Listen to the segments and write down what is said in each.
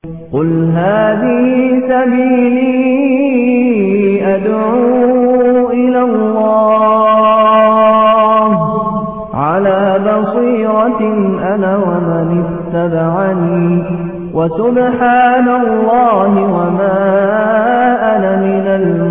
قل هذه سبيلي أدعو إلى الله على بصيرة أنا ومن اتبعني وسبحان الله وما أنا من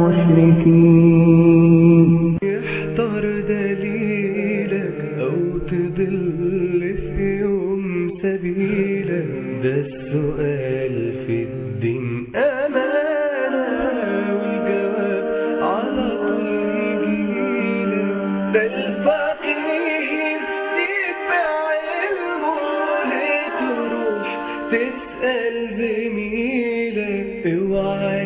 المشركين. احضر دليلك أو تضل في يوم سبيلك، ده السؤال في الدين أمانة والجواب على طول يجيلك، ده الفقيه يتبع علمه لتروح تسأل زميلك اوعى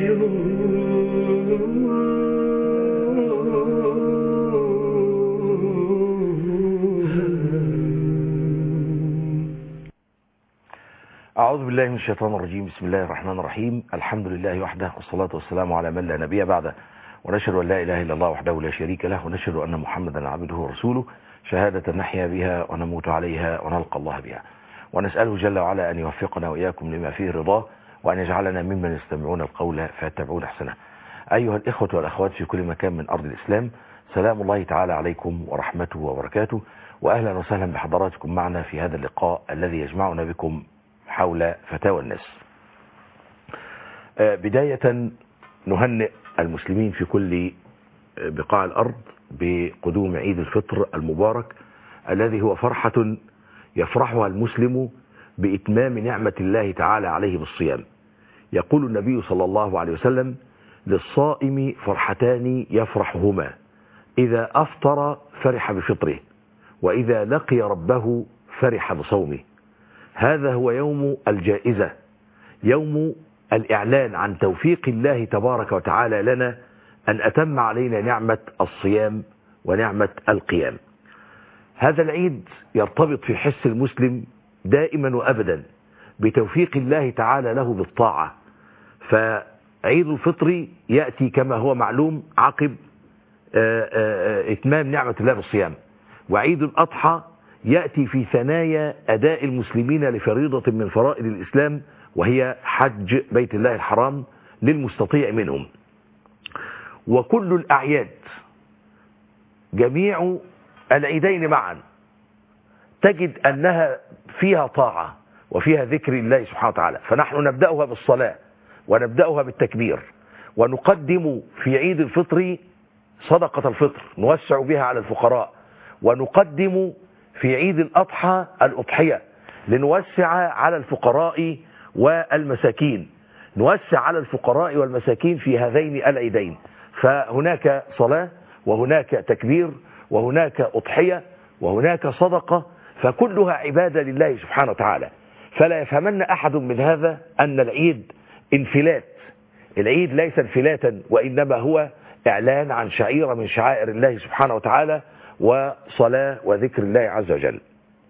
أعوذ بالله من الشيطان الرجيم. بسم الله الرحمن الرحيم. الحمد لله وحده والصلاة والسلام على من لا نبي بعده، ونشهد أن لا إله إلا الله وحده لا شريك له، ونشهد أن محمدا عبده ورسوله، شهادة نحيا بها ونموت عليها ونلقى الله بها، ونسأله جل وعلا أن يوفقنا وإياكم لما فيه رضاه، وأن يجعلنا ممن يستمعون القول فيتبعون أحسنه. أيها الإخوة والأخوات في كل مكان من أرض الإسلام، سلام الله تعالى عليكم ورحمته وبركاته، وأهلا وسهلا بحضراتكم معنا في هذا اللقاء الذي يجمعنا بكم حول فتاوى الناس. بداية نهنئ المسلمين في كل بقاع الأرض بقدوم عيد الفطر المبارك، الذي هو فرحة يفرحها المسلم بإتمام نعمة الله تعالى عليه بالصيام. يقول النبي صلى الله عليه وسلم: للصائم فرحتان يفرحهما، إذا أفطر فرح بفطره، وإذا لقي ربه فرح بصومه. هذا هو يوم الجائزة، يوم الإعلان عن توفيق الله تبارك وتعالى لنا أن أتم علينا نعمة الصيام ونعمة القيام. هذا العيد يرتبط في حس المسلم دائما وأبدا بتوفيق الله تعالى له بالطاعة، فعيد الفطر يأتي كما هو معلوم عقب إتمام نعمة الله بالصيام، وعيد الأضحى يأتي في ثنايا أداء المسلمين لفريضة من فرائض الإسلام، وهي حج بيت الله الحرام للمستطيع منهم. وكل الأعياد، جميع العيدين معا، تجد أنها فيها طاعة وفيها ذكر الله سبحانه وتعالى. فنحن نبدأها بالصلاة ونبدأها بالتكبير، ونقدم في عيد الفطر صدقة الفطر نوسع بها على الفقراء، ونقدم في عيد الأضحى الأضحية لنوسع على الفقراء والمساكين، نوسع على الفقراء والمساكين في هذين العيدين. فهناك صلاة وهناك تكبير وهناك أضحية وهناك صدقة، فكلها عبادة لله سبحانه وتعالى. فلا يفهمن أحد من هذا أن العيد انفلات. العيد ليس انفلاتا، وإنما هو إعلان عن شعيرة من شعائر الله سبحانه وتعالى، وصلاة وذكر الله عز وجل.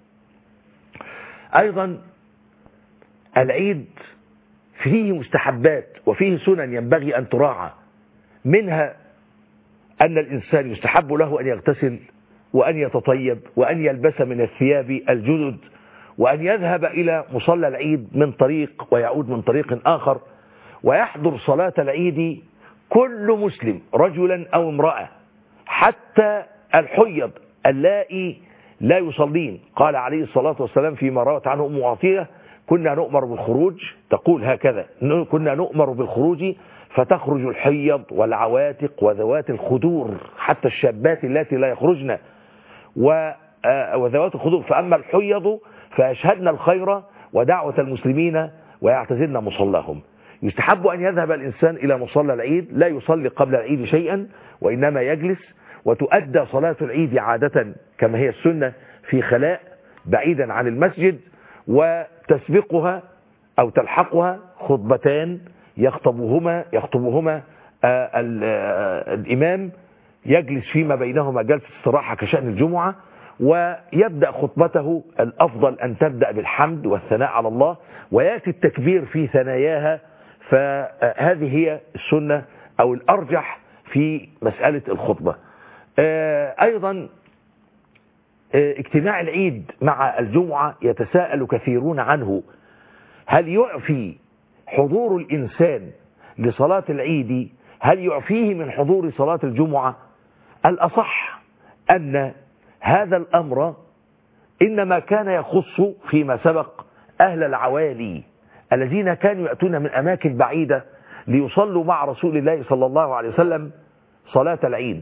أيضا العيد فيه مستحبات وفيه سنن ينبغي أن تراعى، منها أن الإنسان يستحب له أن يغتسل وأن يتطيب وأن يلبس من الثياب الجدد، وأن يذهب إلى مصلى العيد من طريق ويعود من طريق آخر، ويحضر صلاة العيد كل مسلم رجلا أو امرأة، حتى الحيض اللائي لا يصلين. قال عليه الصلاة والسلام فيما روت عنه أم عطية: كنا نؤمر بالخروج، تقول هكذا: كنا نؤمر بالخروج فتخرج الحيض والعواتق وذوات الخدور، حتى الشابات التي لا يخرجن وذوات الخدور، فأما الحيض فيشهدن الخير ودعوة المسلمين ويعتزلن مصلاهم. يستحب أن يذهب الإنسان إلى مصلى العيد، لا يصلي قبل العيد شيئا، وإنما يجلس، وتؤدى صلاة العيد عادة كما هي السنة في خلاء بعيدا عن المسجد، وتسبقها أو تلحقها خطبتان يخطبهما الإمام، يجلس فيما بينهما جلسة استراحة كشأن الجمعة، ويبدأ خطبته. الأفضل أن تبدأ بالحمد والثناء على الله، ويأتي التكبير في ثناياها. فهذه هي السنة أو الأرجح في مسألة الخطبة. أيضا اجتماع العيد مع الجمعة يتساءل كثيرون عنه: هل يعفي حضور الإنسان لصلاة العيد هل يعفيه من حضور صلاة الجمعة؟ الأصح أن هذا الأمر إنما كان يخص فيما سبق أهل العوالي الذين كانوا يأتون من أماكن بعيدة ليصلوا مع رسول الله صلى الله عليه وسلم صلاة العيد،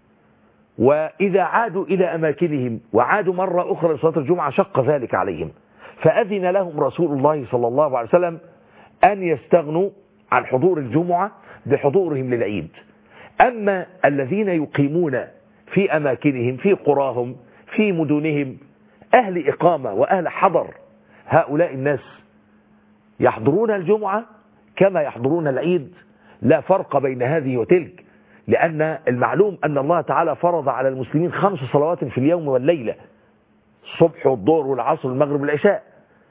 وإذا عادوا إلى أماكنهم وعادوا مرة أخرى لصلاة الجمعة شق ذلك عليهم، فأذن لهم رسول الله صلى الله عليه وسلم أن يستغنوا عن حضور الجمعة بحضورهم للعيد. أما الذين يقيمون في أماكنهم في قراهم في مدنهم أهل إقامة وأهل حضر، هؤلاء الناس يحضرون الجمعة كما يحضرون العيد، لا فرق بين هذه وتلك، لأن المعلوم أن الله تعالى فرض على المسلمين 5 صلوات في اليوم والليلة، الصبح والظهر والعصر والمغرب والعشاء،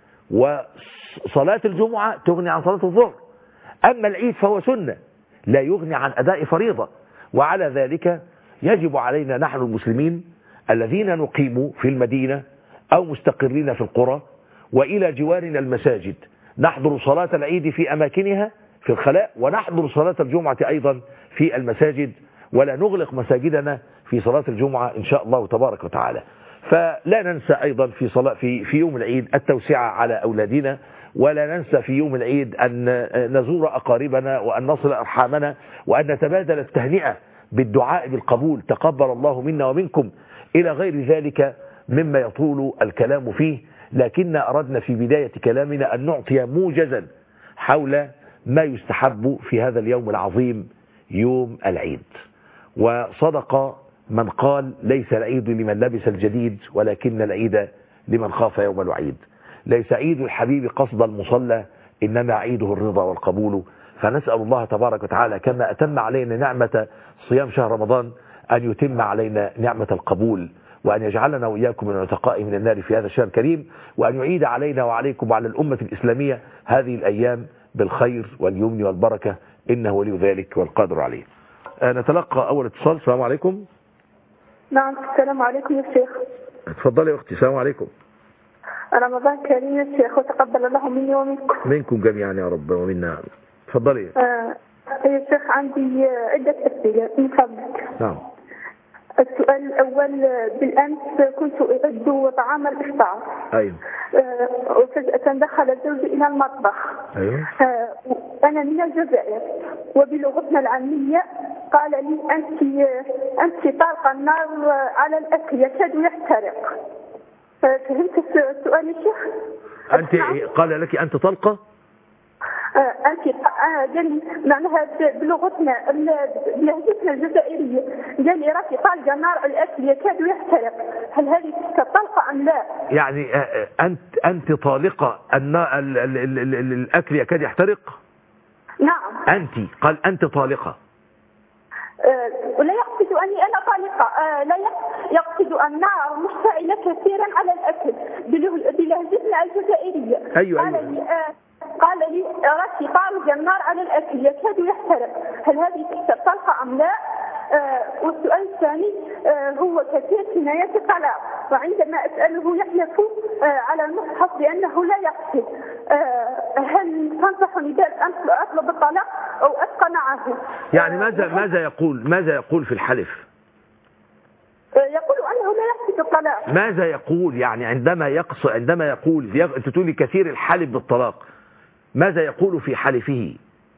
وصلاة الجمعة تغني عن صلاة الظهر. أما العيد فهو سنة لا يغني عن أداء فريضة، وعلى ذلك يجب علينا نحن المسلمين الذين نقيم في المدينة أو مستقرين في القرى وإلى جوارنا المساجد نحضر صلاة العيد في أماكنها في الخلاء، ونحضر صلاة الجمعة أيضا في المساجد، ولا نغلق مساجدنا في صلاة الجمعة إن شاء الله تبارك وتعالى. فلا ننسى أيضا في يوم العيد التوسعة على أولادنا، ولا ننسى في يوم العيد أن نزور أقاربنا وأن نصل أرحامنا وأن نتبادل التهنئة بالدعاء بالقبول، تقبل الله منا ومنكم، إلى غير ذلك مما يطول الكلام فيه. لكن أردنا في بداية كلامنا أن نعطي موجزا حول ما يستحب في هذا اليوم العظيم يوم العيد. وصدق من قال ليس العيد لمن لبس الجديد ولكن العيد لمن خاف يوم الوعيد. ليس عيد الحبيب قصد المصلى إنما عيده الرضا والقبول. فنسأل الله تبارك وتعالى كما أتم علينا نعمة صيام شهر رمضان أن يتم علينا نعمة القبول، وأن يجعلنا وإياكم من العتقاء من النار في هذا الشهر الكريم، وأن يعيد علينا وعليكم وعلى الأمة الإسلامية هذه الأيام بالخير واليمن والبركة، إنه ولي ذلك والقادر عليه. نتلقى أول اتصال. السلام عليكم. نعم السلام عليكم يا شيخ. اتفضلي يا أختي. السلام عليكم. رمضان كريم يا شيخ وتقبل الله مني ومنكم. منكم جميعا يا رب ومنا. اتفضلي. يا شيخ عندي عدة أسئلة من فضلك. نعم. السؤال الأول، بالأمس كنت أعد طعام الإفطار. أيوه. وفجأة دخل زوجي إلى المطبخ. أيوه. أنا من الجزائر، وبلغتنا العامية قال لي أنت طالقة النار على الأكل يكاد يحترق. فهمت السؤال يا شيخ؟ أنت قال لك أنت طلقة؟ أنت قال معناها بلغتنا بلهجتنا الجزائرية قال لي راكي طالقة نار على الأكل يكاد يحترق، هل هذه طلقة أم لا؟ يعني أنت طالقة الأكل يكاد يحترق؟ نعم. أنت قال أنت طالقة. ولا يقصد أني أنا طالقة، لا يقصد النار مشتعلة كثيرا على الأكل بلهجتنا الجزائرية. أيوة. قال لي راكي طالقة النار على الأكل يكاد يحترق، هل هذه طلقة أم لا؟ والسؤال الثاني هو كثير كنايات الطلاق، وعندما أسأله يحلف على المصحف بأنه لا يقصد. هل تنصحني بأن أطلب الطلاق أو أبقى معه؟ يعني ماذا يقول في الحلف؟ يقول أنه لا يقصد الطلاق. ماذا يقول يعني عندما يقول أنت تقولي كثير الحلف بالطلاق، ماذا يقول في حلفه؟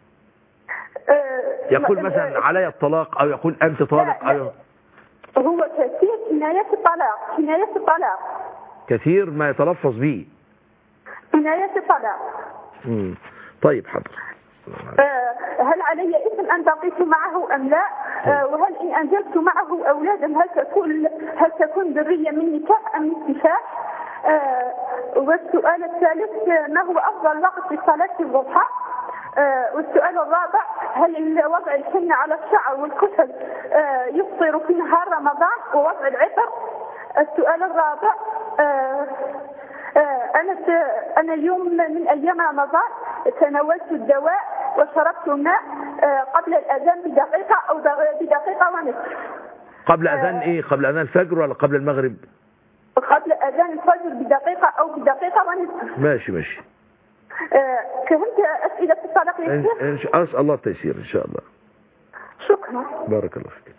يقول مثلا علي الطلاق أو يقول أنت طالق أو هو كثير كنايات الطلاق كثير ما يتلفظ به كنايات الطلاق. طيب حاضر. هل علي إثم أن بقيت معه أم لا؟ وهل إن أنجبت معه أولادا هل تكون ذرية من نكاح أم استفاح؟ والسؤال الثالث، ما هو أفضل وقت لصلاة الضحى؟ والسؤال الرابع، هل وضع الحنة على الشعر والكحل يفطر في نهار رمضان ووضع العطر؟ السؤال الرابع، أنا يوم من أيام رمضان تناولت الدواء وشربت الماء قبل الأذان بدقيقة أو بدقيقة ونصف. قبل أذان إيه؟ قبل أذان الفجر ولا قبل المغرب؟ قبل أذان الفجر بدقيقة أو بدقيقة ونصف. ماشي. فهمت أسئلة الطلاق يا شيخ؟ أسأل الله التيسير إن شاء الله. شكرا. بارك الله فيك.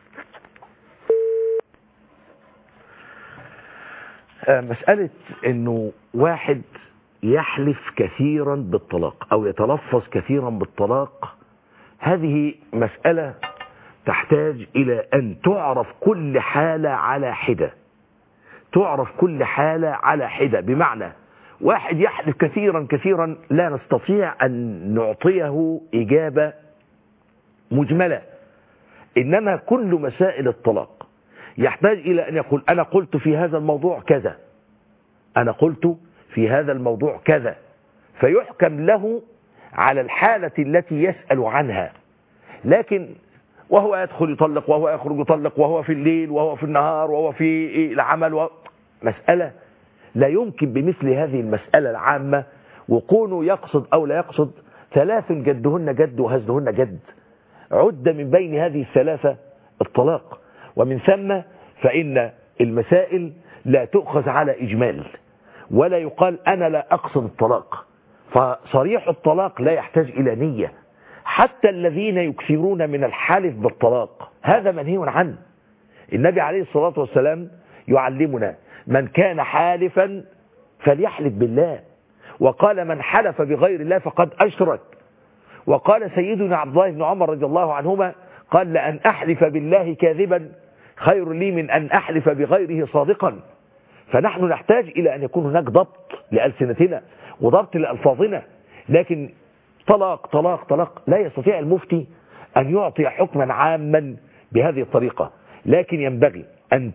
مسألة إنه واحد يحلف كثيرا بالطلاق أو يتلفظ كثيرا بالطلاق، هذه مسألة تحتاج إلى أن تعرف كل حالة على حدة. تعرف كل حالة على حدة، بمعنى واحد يحلف كثيرا كثيرا لا نستطيع أن نعطيه إجابة مجملة، إنما كل مسائل الطلاق يحتاج إلى أن يقول أنا قلت في هذا الموضوع كذا، أنا قلت في هذا الموضوع كذا، فيحكم له على الحالة التي يسأل عنها. لكن وهو يدخل يطلق، وهو يخرج يطلق، وهو في الليل، وهو في النهار، وهو في العمل، مسألة لا يمكن بمثل هذه المسألة العامة وكونه يقصد أو لا يقصد. 3 جدهن جد وهزلهن جد، عد من بين هذه الثلاثة الطلاق. ومن ثم فإن المسائل لا تؤخذ على إجمال، ولا يقال أنا لا أقصد الطلاق. فصريح الطلاق لا يحتاج إلى نية. حتى الذين يكثرون من الحلف بالطلاق هذا منهي عنه. النبي عليه الصلاة والسلام يعلمنا من كان حالفا فليحلف بالله، وقال من حلف بغير الله فقد أشرك. وقال سيدنا عبد الله بن عمر رضي الله عنهما قال لأن أحلف بالله كاذبا خير لي من أن أحلف بغيره صادقا. فنحن نحتاج إلى أن يكون هناك ضبط لألسنتنا وضبط لألفاظنا. لكن طلاق طلاق طلاق لا يستطيع المفتي أن يعطي حكما عاما بهذه الطريقة، لكن ينبغي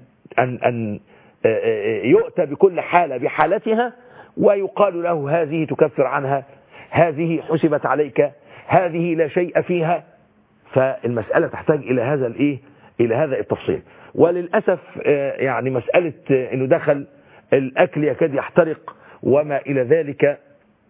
أن يؤتى بكل حالة بحالتها ويقال له هذه تكفر عنها، هذه حسبت عليك، هذه لا شيء فيها. فالمسألة تحتاج إلى هذا إلى هذا التفصيل. وللأسف يعني مسألة أنه دخل الأكل يكاد يحترق وما إلى ذلك،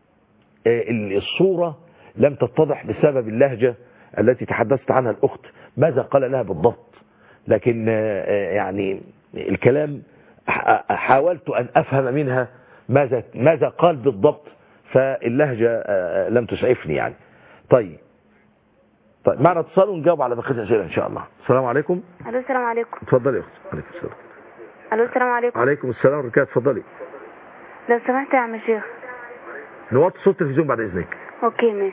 الصورة لم تتضح بسبب اللهجة التي تحدثت عنها الأخت ماذا قال لها بالضبط. لكن يعني الكلام حاولت أن أفهم منها ماذا قال بالضبط، فاللهجة لم تسعفني يعني. طيب معنا اتصال ونجاوب على بقية الأسئلة إن شاء الله. السلام عليكم. الو السلام عليكم. اتفضلي يا أخت. عليكم السلام. الو السلام عليكم. عليكم السلام ورحمة الله. اتفضلي. لو سمحت يا عم الشيخ نوطي صوت التلفزيون بعد إذنك. اوكي ماشي.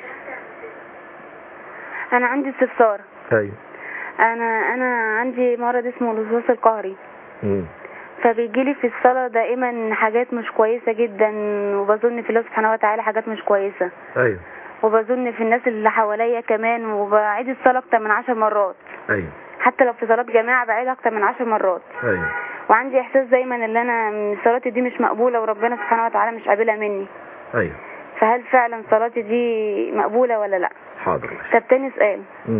انا عندي استفسار. ايوه. انا عندي مرض اسمه الوسواس القهري. فبيجي لي في الصلاة دائما حاجات مش كويسة جدا، وبظن في الله سبحانه وتعالى حاجات مش كويسة. ايوه. وبظن في الناس اللي حواليا كمان، وبعيد الصلاة اكتر من 10 مرات. ايوه. حتى لو في صلاة جماعة بعيدها اكتر من 10 مرات. ايوه. وعندي احساس دايما ان انا صلاتي دي مش مقبولة وربنا سبحانه وتعالى مش قابلها مني. ايوه. فهل فعلا صلاتي دي مقبولة ولا لا؟ حاضر. طب تاني سؤال.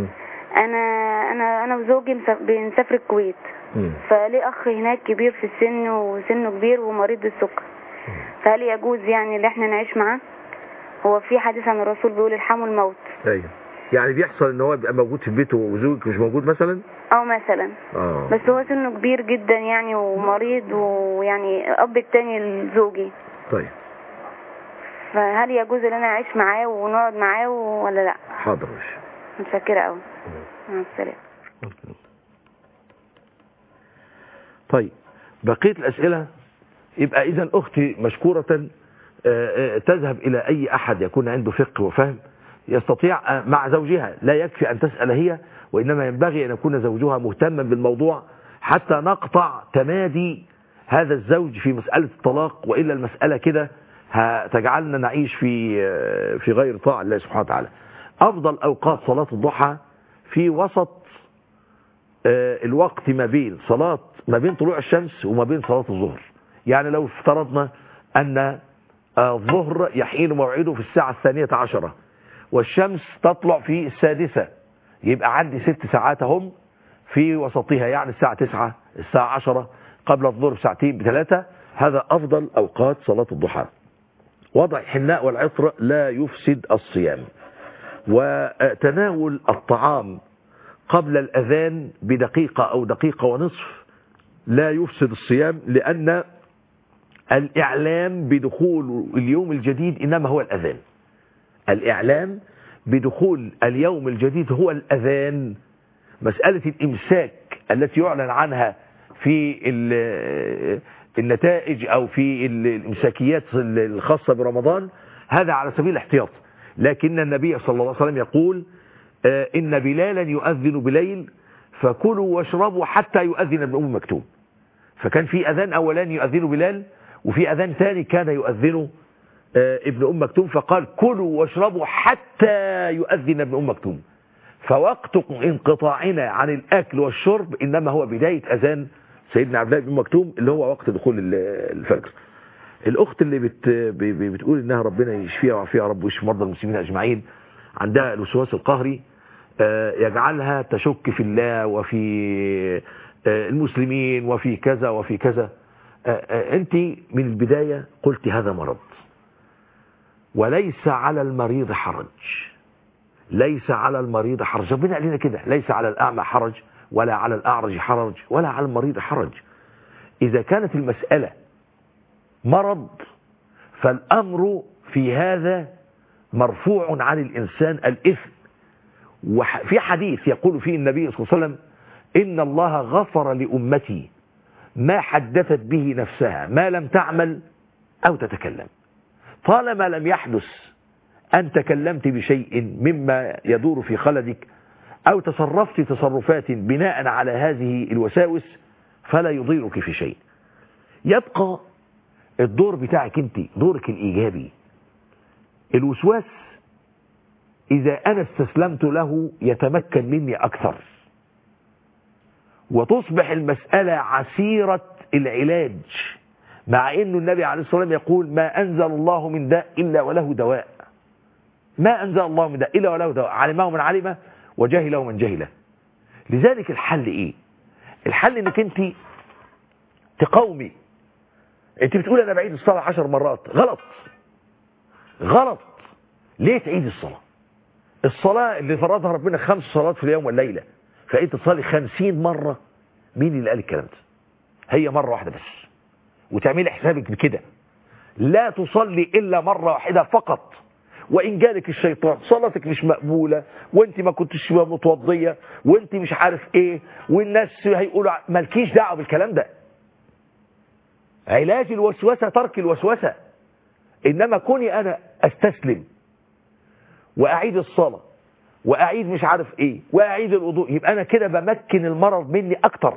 انا وزوجي بنسافر الكويت. فليه اخ هناك كبير في السن وسنه كبير ومريض بالسكر. فهل يجوز يعني ان احنا نعيش معاه؟ هو في حديث عن الرسول بيقول الحموا الموت. ايوه. يعني بيحصل ان هو يبقى موجود في البيت وزوجك مش موجود مثلا؟ مثلا. بس هو سنه كبير جدا يعني ومريض، ويعني اب التاني لزوجي. طيب. فهل يجوز ان انا اعيش معاه ونقعد معاه ولا لا؟ حاضر ماشي. متشكرة قوي. مع السلامة. طيب بقية الأسئلة يبقى إذن أختي مشكورة تذهب إلى أي أحد يكون عنده فقه وفهم يستطيع مع زوجها. لا يكفي أن تسأل هي، وإنما ينبغي أن يكون زوجها مهتما بالموضوع حتى نقطع تمادي هذا الزوج في مسألة الطلاق، وإلا المسألة كده هتجعلنا نعيش في غير طاعة الله سبحانه وتعالى. أفضل أوقات صلاة الضحى في وسط الوقت ما بين طلوع الشمس وما بين صلاة الظهر. يعني لو افترضنا أن الظهر يحين موعده في الساعة 12 والشمس تطلع في 6، يبقى عندي 6 ساعات هم في وسطها، يعني الساعة 9 الساعة 10 قبل الظهر بساعتين ب3. هذا أفضل أوقات صلاة الضحى. وضع الحناء والعطر لا يفسد الصيام، وتناول الطعام قبل الأذان بدقيقة أو دقيقة ونصف لا يفسد الصيام، لأن الإعلام بدخول اليوم الجديد إنما هو الأذان. الإعلام بدخول اليوم الجديد هو الأذان. مسألة الإمساك التي يعلن عنها في النتائج أو في الإمساكيات الخاصة برمضان هذا على سبيل الاحتياط، لكن النبي صلى الله عليه وسلم يقول إن بلالا يؤذن بليل فكلوا واشربوا حتى يؤذن ابن أم مكتوم. فكان في أذان أولاني يؤذن بلال، وفي أذان ثاني كان يؤذن ابن أم مكتوم، فقال كلوا واشربوا حتى يؤذن ابن أم مكتوم. فوقت انقطاعنا عن الأكل والشرب إنما هو بداية أذان سيدنا عبد الله بن مكتوم اللي هو وقت دخول الفجر. الأخت اللي بتقول إنها ربنا يشفيها ويعافيها يا رب ويشفي مرضى المسلمين أجمعين، عندها الوسواس القهري يجعلها تشك في الله وفي المسلمين وفي كذا وفي كذا. أنت من البداية قلت هذا مرض، وليس على المريض حرج. ليس على المريض حرج، ربنا قال لنا كده، ليس على الأعمى حرج ولا على الأعرج حرج ولا على المريض حرج. إذا كانت المسألة مرض فالأمر في هذا مرفوع عن الإنسان الإثم. وفي حديث يقول فيه النبي صلى الله عليه وسلم إن الله غفر لأمتي ما حدثت به نفسها ما لم تعمل أو تتكلم. طالما لم يحدث أن تكلمت بشيء مما يدور في خلدك أو تصرفت تصرفات بناء على هذه الوساوس فلا يضيرك في شيء. يبقى الدور بتاعك انت، دورك الإيجابي. الوسواس إذا أنا استسلمت له يتمكن مني أكثر، وتصبح المسألة عسيرة العلاج، مع أنه النبي عليه الصلاة والسلام يقول ما أنزل الله من داء إلا وله دواء. ما أنزل الله من داء إلا وله دواء، علمه من علمه وجهله من جهله. لذلك الحل إيه؟ الحل أنك أنت تقومي. أنت بتقول أنا بعيد الصلاة 10 مرات، غلط غلط. ليه تعيد الصلاة؟ الصلاة اللي فرضها ربنا 5 صلوات في اليوم والليلة، فأنت تصلي 50 مرة. مين اللي قال الكلام ده؟ هي مرة واحدة بس، وتعملي حسابك بكده. لا تصلي إلا مرة واحدة فقط. وإن جالك الشيطان صلاتك مش مقبولة وانت ما كنتش متوضية وانت مش عارف ايه والناس هيقولوا مالكيش دعوة بالكلام ده. علاج الوسوسة ترك الوسوسة. إنما كوني أنا أستسلم وأعيد الصلاة وأعيد مش عارف إيه وأعيد الوضوء، يبقى أنا كده بمكن المرض مني أكتر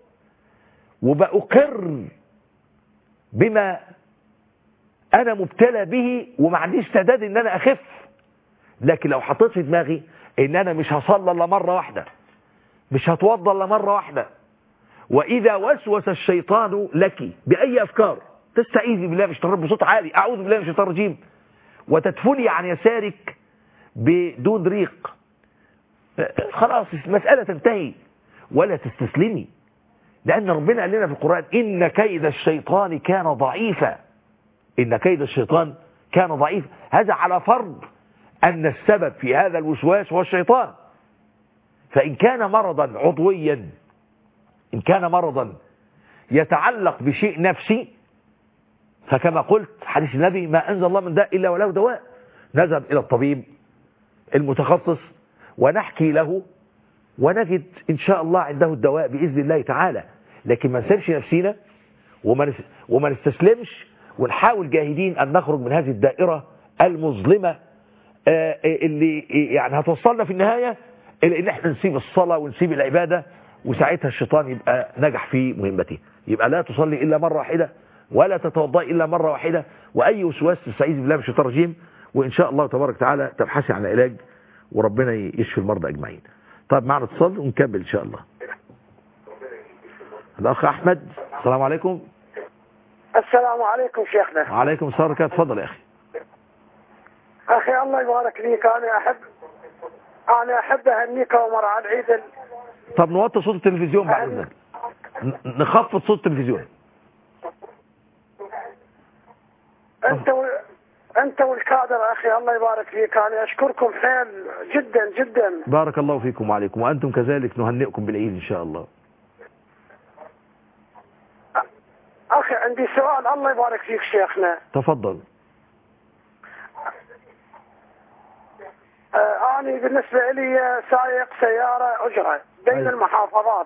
وبأقر بما أنا مبتلى به وما عنديش استعداد إن أنا أخف. لكن لو حطيت في دماغي إن أنا مش هصلي إلا مرة واحدة، مش هتوضى إلا مرة واحدة، وإذا وسوس الشيطان لك بأي أفكار تستعيذي بالله مش ترب بصوت عالي أعوذ بالله من الشيطان الرجيم وتدفني عن يسارك بدون ريق، خلاص المسألة تنتهي. ولا تستسلمي، لأن ربنا قال لنا في القرآن إن كيد الشيطان كان ضعيفا. إن كيد الشيطان كان ضعيفا. هذا على فرض أن السبب في هذا الوسواس هو الشيطان. فإن كان مرضا عضويا، إن كان مرضا يتعلق بشيء نفسي، فكما قلت حديث النبي ما أنزل الله من داء إلا وله دواء. نذهب إلى الطبيب المتخصص ونحكي له ونجد إن شاء الله عنده الدواء بإذن الله تعالى. لكن ما نسيبش نفسينا وما نستسلمش، ونحاول جاهدين أن نخرج من هذه الدائرة المظلمة اللي يعني هتوصلنا في النهاية إلى إن احنا نسيب الصلاة ونسيب العبادة، وساعتها الشيطان يبقى نجح في مهمته. يبقى لا تصلي إلا مرة واحدة ولا تتوضأ إلا مرة واحدة، وأي وسواس تستعيذ بالله من الشيطان الرجيم، وإن شاء الله تبارك وتعالى تبحثي عن علاج وربنا يشفي المرضى أجمعين. طيب معنا اتصال ونكمل إن شاء الله. الأخ أحمد، السلام عليكم. السلام عليكم شيخنا. وعليكم السلام ورحمة الله. تفضل يا أخي. أخي الله يبارك فيك، أنا أحب أهنيك ومر على العيد. طب نوطي صوت التلفزيون بعد إذنك، نخفض صوت التلفزيون. أنت والكادر أخي الله يبارك فيك، أنا أشكركم حيل جدا جدا. بارك الله فيكم وعليكم، وأنتم كذلك نهنئكم بالعيد إن شاء الله. أخي عندي سؤال الله يبارك فيك شيخنا. تفضل. أنا بالنسبة لي سائق سيارة أجرة بين المحافظات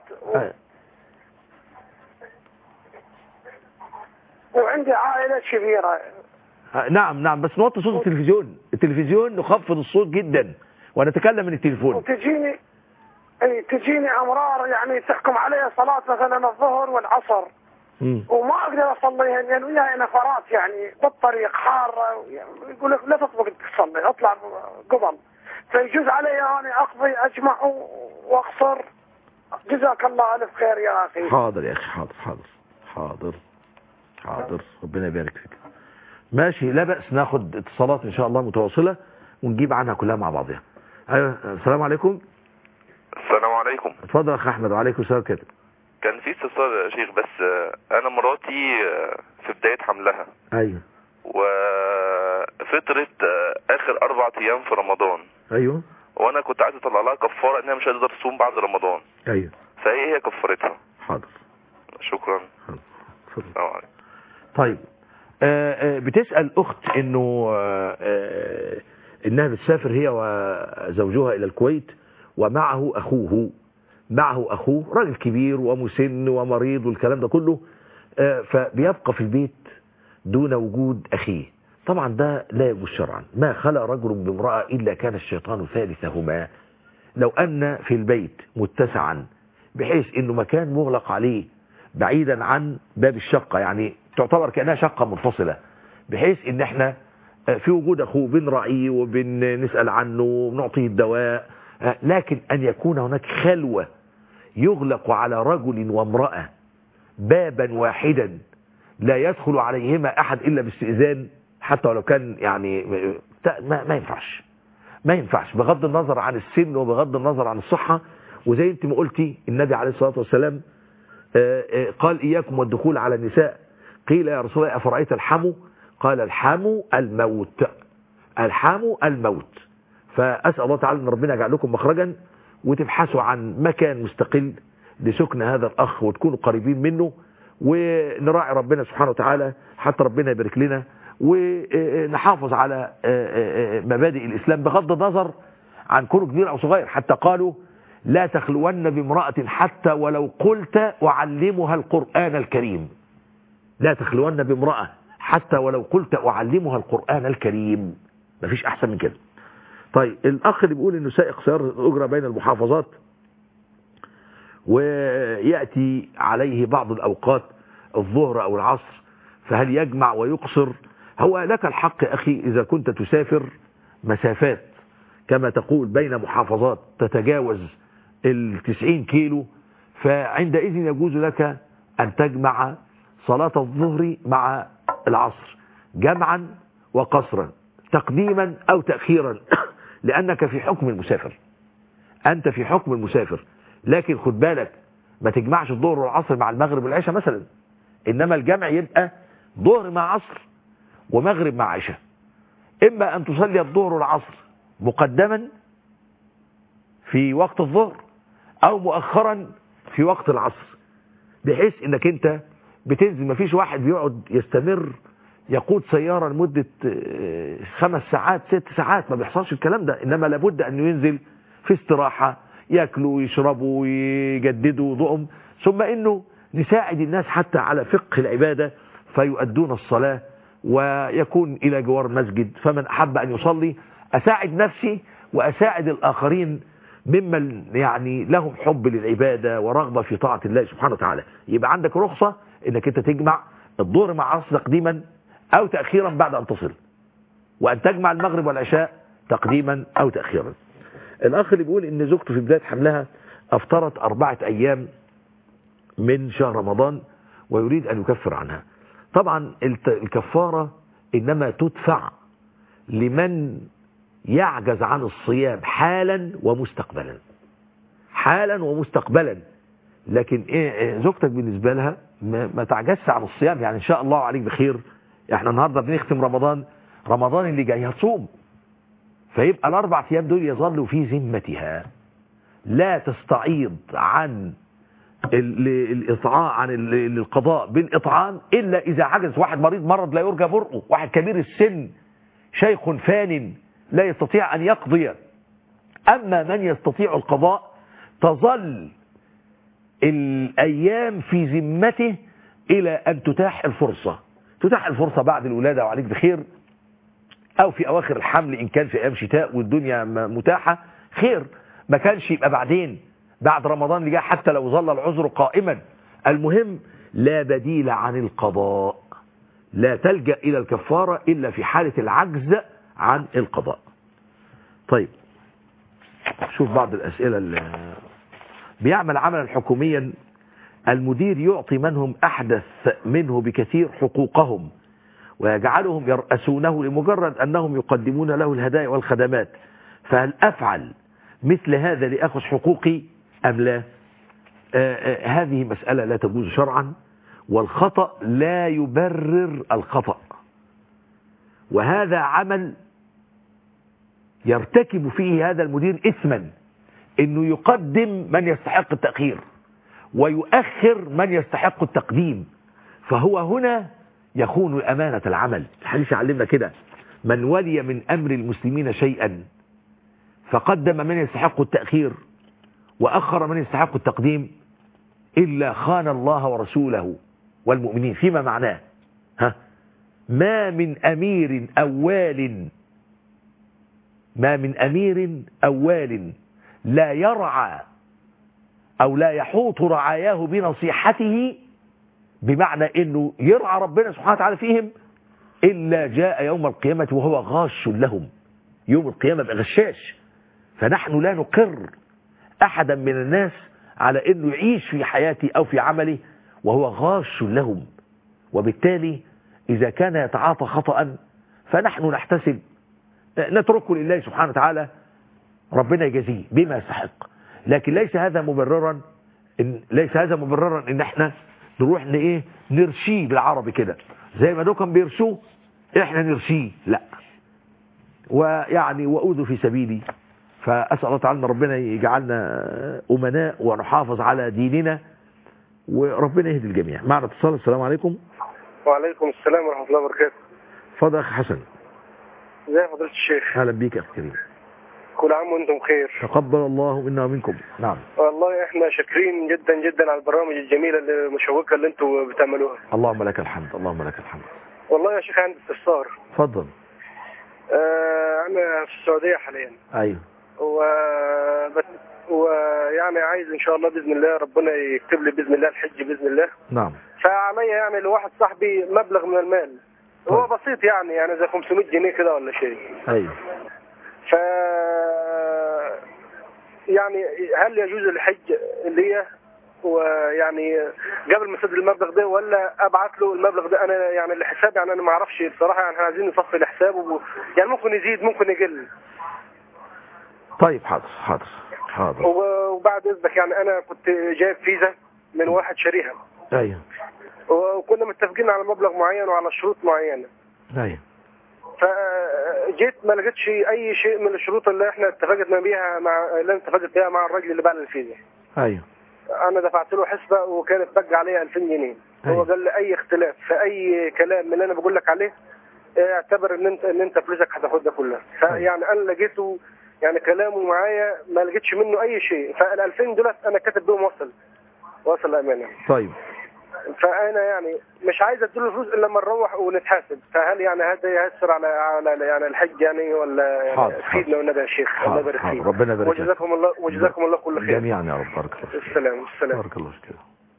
وعندي عائلة كبيرة. نعم بس نوطي صوت التلفزيون نخفض الصوت جدا ونتكلم من التليفون. وتجيني أمرار يعني تحكم علي صلاة مثلا الظهر والعصر وما أقدر أصليها لأن وياي نفرات يعني بالطريق حارة يقول لك لا تطبق تصلي اطلع قبل، فيجوز علي أنا أقضي أجمع وأقصر. جزاك الله ألف خير يا أخي. حاضر يا أخي، حاضر ربنا يبارك فيك. ماشي، لا بأس ناخد اتصالات إن شاء الله متواصلة ونجيب عنها كلها مع بعضها. أيوة، السلام عليكم. السلام عليكم. اتفضل يا أخي أحمد. وعليكم السلام. كده كان في استفسار يا شيخ، بس أنا مراتي في بداية حملها. أيوه. وفطرت آخر 4 أيام في رمضان. أيوه. وأنا كنت عايز أطلع لها كفارة إنها مش هتقدر تصوم بعد رمضان. أيوه. فإيه هي كفارتها؟ حاضر. شكرا. السلام عليكم. طيب، بتسأل أخت إنه إنها بتسافر هي وزوجها إلى الكويت ومعه أخوه راجل كبير ومسن ومريض والكلام ده كله، فبيبقى في البيت دون وجود أخيه. طبعا ده لا يجوز شرعا. ما خلق رجل بامرأة إلا كان الشيطان ثالثهما. لو أن في البيت متسعا بحيث إنه مكان مغلق عليه بعيدا عن باب الشقة، يعني تعتبر كأنها شقة منفصلة، بحيث إن احنا في وجود أخوه بنراعيه وبنسأل عنه وبنعطيه الدواء، لكن أن يكون هناك خلوة يغلق على رجل وامرأة بابا واحدا لا يدخل عليهما أحد إلا باستئذان، حتى ولو كان يعني ما ينفعش بغض النظر عن السن وبغض النظر عن الصحة. وزي انت ما قلتي النبي عليه الصلاة والسلام قال إياكم والدخول على النساء. قيل يا رسول الله أفرأيت الحمو؟ قال الحمو الموت. فأسأل الله تعالى أن ربنا يجعل لكم مخرجا وتبحثوا عن مكان مستقل لسكن هذا الأخ وتكونوا قريبين منه، ونراعي ربنا سبحانه وتعالى حتى ربنا يبارك لنا، ونحافظ على مبادئ الإسلام بغض النظر عن كونه كبير أو صغير. حتى قالوا لا تخلون بامرأة حتى ولو قلت أعلمها القرآن الكريم. لا تخلون بامرأة حتى ولو قلت أعلمها القرآن الكريم. مفيش أحسن من كده. طيب، الأخ اللي بيقول إنه سائق سيارة أجرة بين المحافظات ويأتي عليه بعض الأوقات الظهر أو العصر، فهل يجمع ويقصر؟ هو لك الحق أخي إذا كنت تسافر مسافات كما تقول بين محافظات تتجاوز 90 كيلو، فعندئذ يجوز لك أن تجمع صلاة الظهر مع العصر جمعا وقصرا، تقديما أو تأخيرا، لأنك في حكم المسافر. أنت في حكم المسافر، لكن خد بالك ما تجمعش الظهر والعصر مع المغرب والعشاء مثلا، إنما الجمع يبقى ظهر مع عصر ومغرب مع عشاء. إما أن تصلي الظهر والعصر مقدما في وقت الظهر أو مؤخرا في وقت العصر، بحيث إنك أنت بتنزل. مفيش واحد بيقعد يستمر يقود سيارة لمدة 5 ساعات 6 ساعات، ما بيحصلش الكلام ده. إنما لابد أنه ينزل في استراحة، يأكلوا ويشربوا ويجددوا ضوءهم، ثم إنه نساعد الناس حتى على فقه العبادة فيؤدون الصلاة ويكون إلى جوار مسجد. فمن أحب أن يصلي أساعد نفسي وأساعد الآخرين ممن يعني لهم حب للعبادة ورغبة في طاعة الله سبحانه وتعالى. يبقى عندك رخصة إنك أنت تجمع الظهر مع العصر تقديما أو تأخيرا بعد أن تصل، وأن تجمع المغرب والعشاء تقديما أو تأخيرا. الأخ اللي بيقول إن زوجته في بداية حملها أفطرت 4 أيام من شهر رمضان ويريد أن يكفر عنها. طبعا الكفارة إنما تدفع لمن يعجز عن الصيام حالا ومستقبلا. لكن زوجتك بالنسبة لها ما تعجزش عن الصيام، يعني إن شاء الله عليك بخير. احنا النهاردة بنختم رمضان اللي جاي هتصوم، فيبقى ال4 أيام دول يظلوا في ذمتها، لا تستعيض عن الإطعام عن القضاء بالإطعام إلا إذا عجز واحد مريض مرض لا يرجى برؤه، واحد كبير السن شيخ فان لا يستطيع أن يقضي. أما من يستطيع القضاء تظل الأيام في ذمته إلى أن تتاح الفرصة بعد الولادة وعليك بخير، أو في أواخر الحمل إن كان في أيام شتاء والدنيا متاحة خير، ما كانش يبقى بعدين بعد رمضان اللي جاء حتى لو ظل العذر قائما. المهم لا بديل عن القضاء، لا تلجأ إلى الكفارة إلا في حالة العجز عن القضاء. طيب شوف بعض الأسئلة اللي بيعمل عملا حكوميا، المدير يعطي من هم أحدث منه بكثير حقوقهم ويجعلهم يرأسونه لمجرد أنهم يقدمون له الهدايا والخدمات، فهل أفعل مثل هذا لأخذ حقوقي أم لا؟ هذه مسألة لا تجوز شرعا، والخطأ لا يبرر الخطأ، وهذا عمل يرتكب فيه هذا المدير إثما، إنه يقدم من يستحق التأخير ويؤخر من يستحق التقديم، فهو هنا يخون أمانة العمل. الحديث يعلمنا كده: من ولي من أمر المسلمين شيئا فقدم من يستحق التأخير وأخر من يستحق التقديم إلا خان الله ورسوله والمؤمنين. فيما معناه ما من أمير أوال لا يرعى أو لا يحوط رعاياه بنصيحته، بمعنى أنه يرعى ربنا سبحانه وتعالى فيهم، إلا جاء يوم القيامة وهو غاش لهم. يوم القيامة بغشاش. فنحن لا نقر أحدا من الناس على أنه يعيش في حياته أو في عمله وهو غاش لهم، وبالتالي إذا كان يتعاطى خطأ فنحن نحتسب نتركه لله سبحانه وتعالى، ربنا يجازيه بما يستحق. لكن ليس هذا مبررا ان احنا نروح نرشيه بالعربي كده، زي ما دوكم بيرشوه احنا نرشيه، لا. ويعني وأوذوا في سبيلي، فأسأل الله تعالى ان ربنا يجعلنا أمناء ونحافظ على ديننا، وربنا يهدي الجميع. معنا اتصال. السلام عليكم. وعليكم السلام ورحمة الله وبركاته. اتفضل يا أخي حسن. ازي فضيلة الشيخ؟ اهلا بيك يا أخي كريم. كل عام وانتم بخير. تقبل الله منا ومنكم. نعم والله احنا شاكرين جدا جدا على البرامج الجميلة المشوقة اللي انتم بتعملوها. اللهم لك الحمد. اللهم لك الحمد. والله يا شيخ عندي استفسار. اتفضل. انا في السعودية حاليا. ايوه. ويعني عايز ان شاء الله باذن الله ربنا يكتب لي باذن الله الحج باذن الله. نعم. فعليا يعني لواحد صاحبي مبلغ من المال. طيب. هو بسيط يعني زي 500 جنيه كده ولا شيء. ايوه. ف يعني هل يجوز الحج ليا ويعني قبل ما اسدد المبلغ ده، ولا ابعت له المبلغ ده انا يعني الحساب؟ يعني انا ما اعرفش بصراحه، يعني احنا عايزين نصفي الحساب يعني ممكن يزيد ممكن يقل. طيب حاضر. وبعد اذنك يعني انا كنت جايب فيزا من واحد شاريها. ايوه. وكنا متفقين على مبلغ معين وعلى شروط معينه. ايوه. فجيت ما لقيتش اي شيء من الشروط اللي احنا اتفقنا بيها اللي انا اتفقت بيها مع الراجل اللي باع الفيزا. ايوه. انا دفعت له حسبه وكانت بقى عليها 2000 جنيه. أيوة. هو قال لي اي اختلاف في اي كلام من اللي انا بقول لك عليه اعتبر ان انت فلوسك هتاخدها كلها. فيعني انا لقيته يعني كلامه معايا ما لقيتش منه اي شيء. فال2000 دولت انا كاتب بيهم وصل امانه. طيب. فانا يعني مش عايز اديله الفلوس الا لما نروح ونتحاسب. فهل يعني هذا يأثر على يعني الحج يعني ولا يعني فيدنا والنبي يا شيخ؟ الله يبارك فيك. ربنا يبارك فيك. وجزاكم الله كل خير جميعا يا رب. بارك الله فيك. السلام. بارك الله فيك.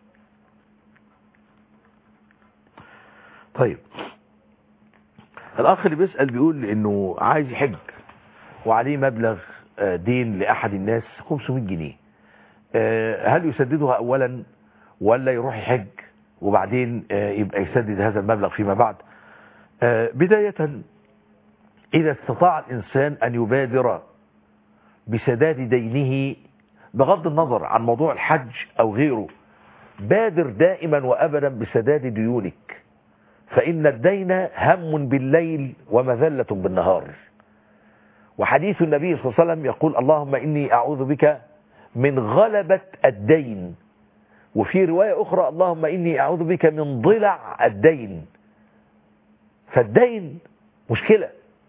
طيب الاخ اللي بيسأل بيقول انه عايز يحج وعليه مبلغ دين لاحد الناس 500 جنيه، هل يسددها اولا ولا يروح يحج وبعدين يبقى يسدد هذا المبلغ فيما بعد؟ بداية إذا استطاع الإنسان أن يبادر بسداد دينه بغض النظر عن موضوع الحج أو غيره، بادر دائما وأبدا بسداد ديونك، فإن الدين هم بالليل ومذلة بالنهار. وحديث النبي صلى الله عليه وسلم يقول: اللهم إني أعوذ بك من غلبة الدين وفي رواية أخرى اللهم إني أعوذ بك من ضلع الدين. فالدين مشكلة،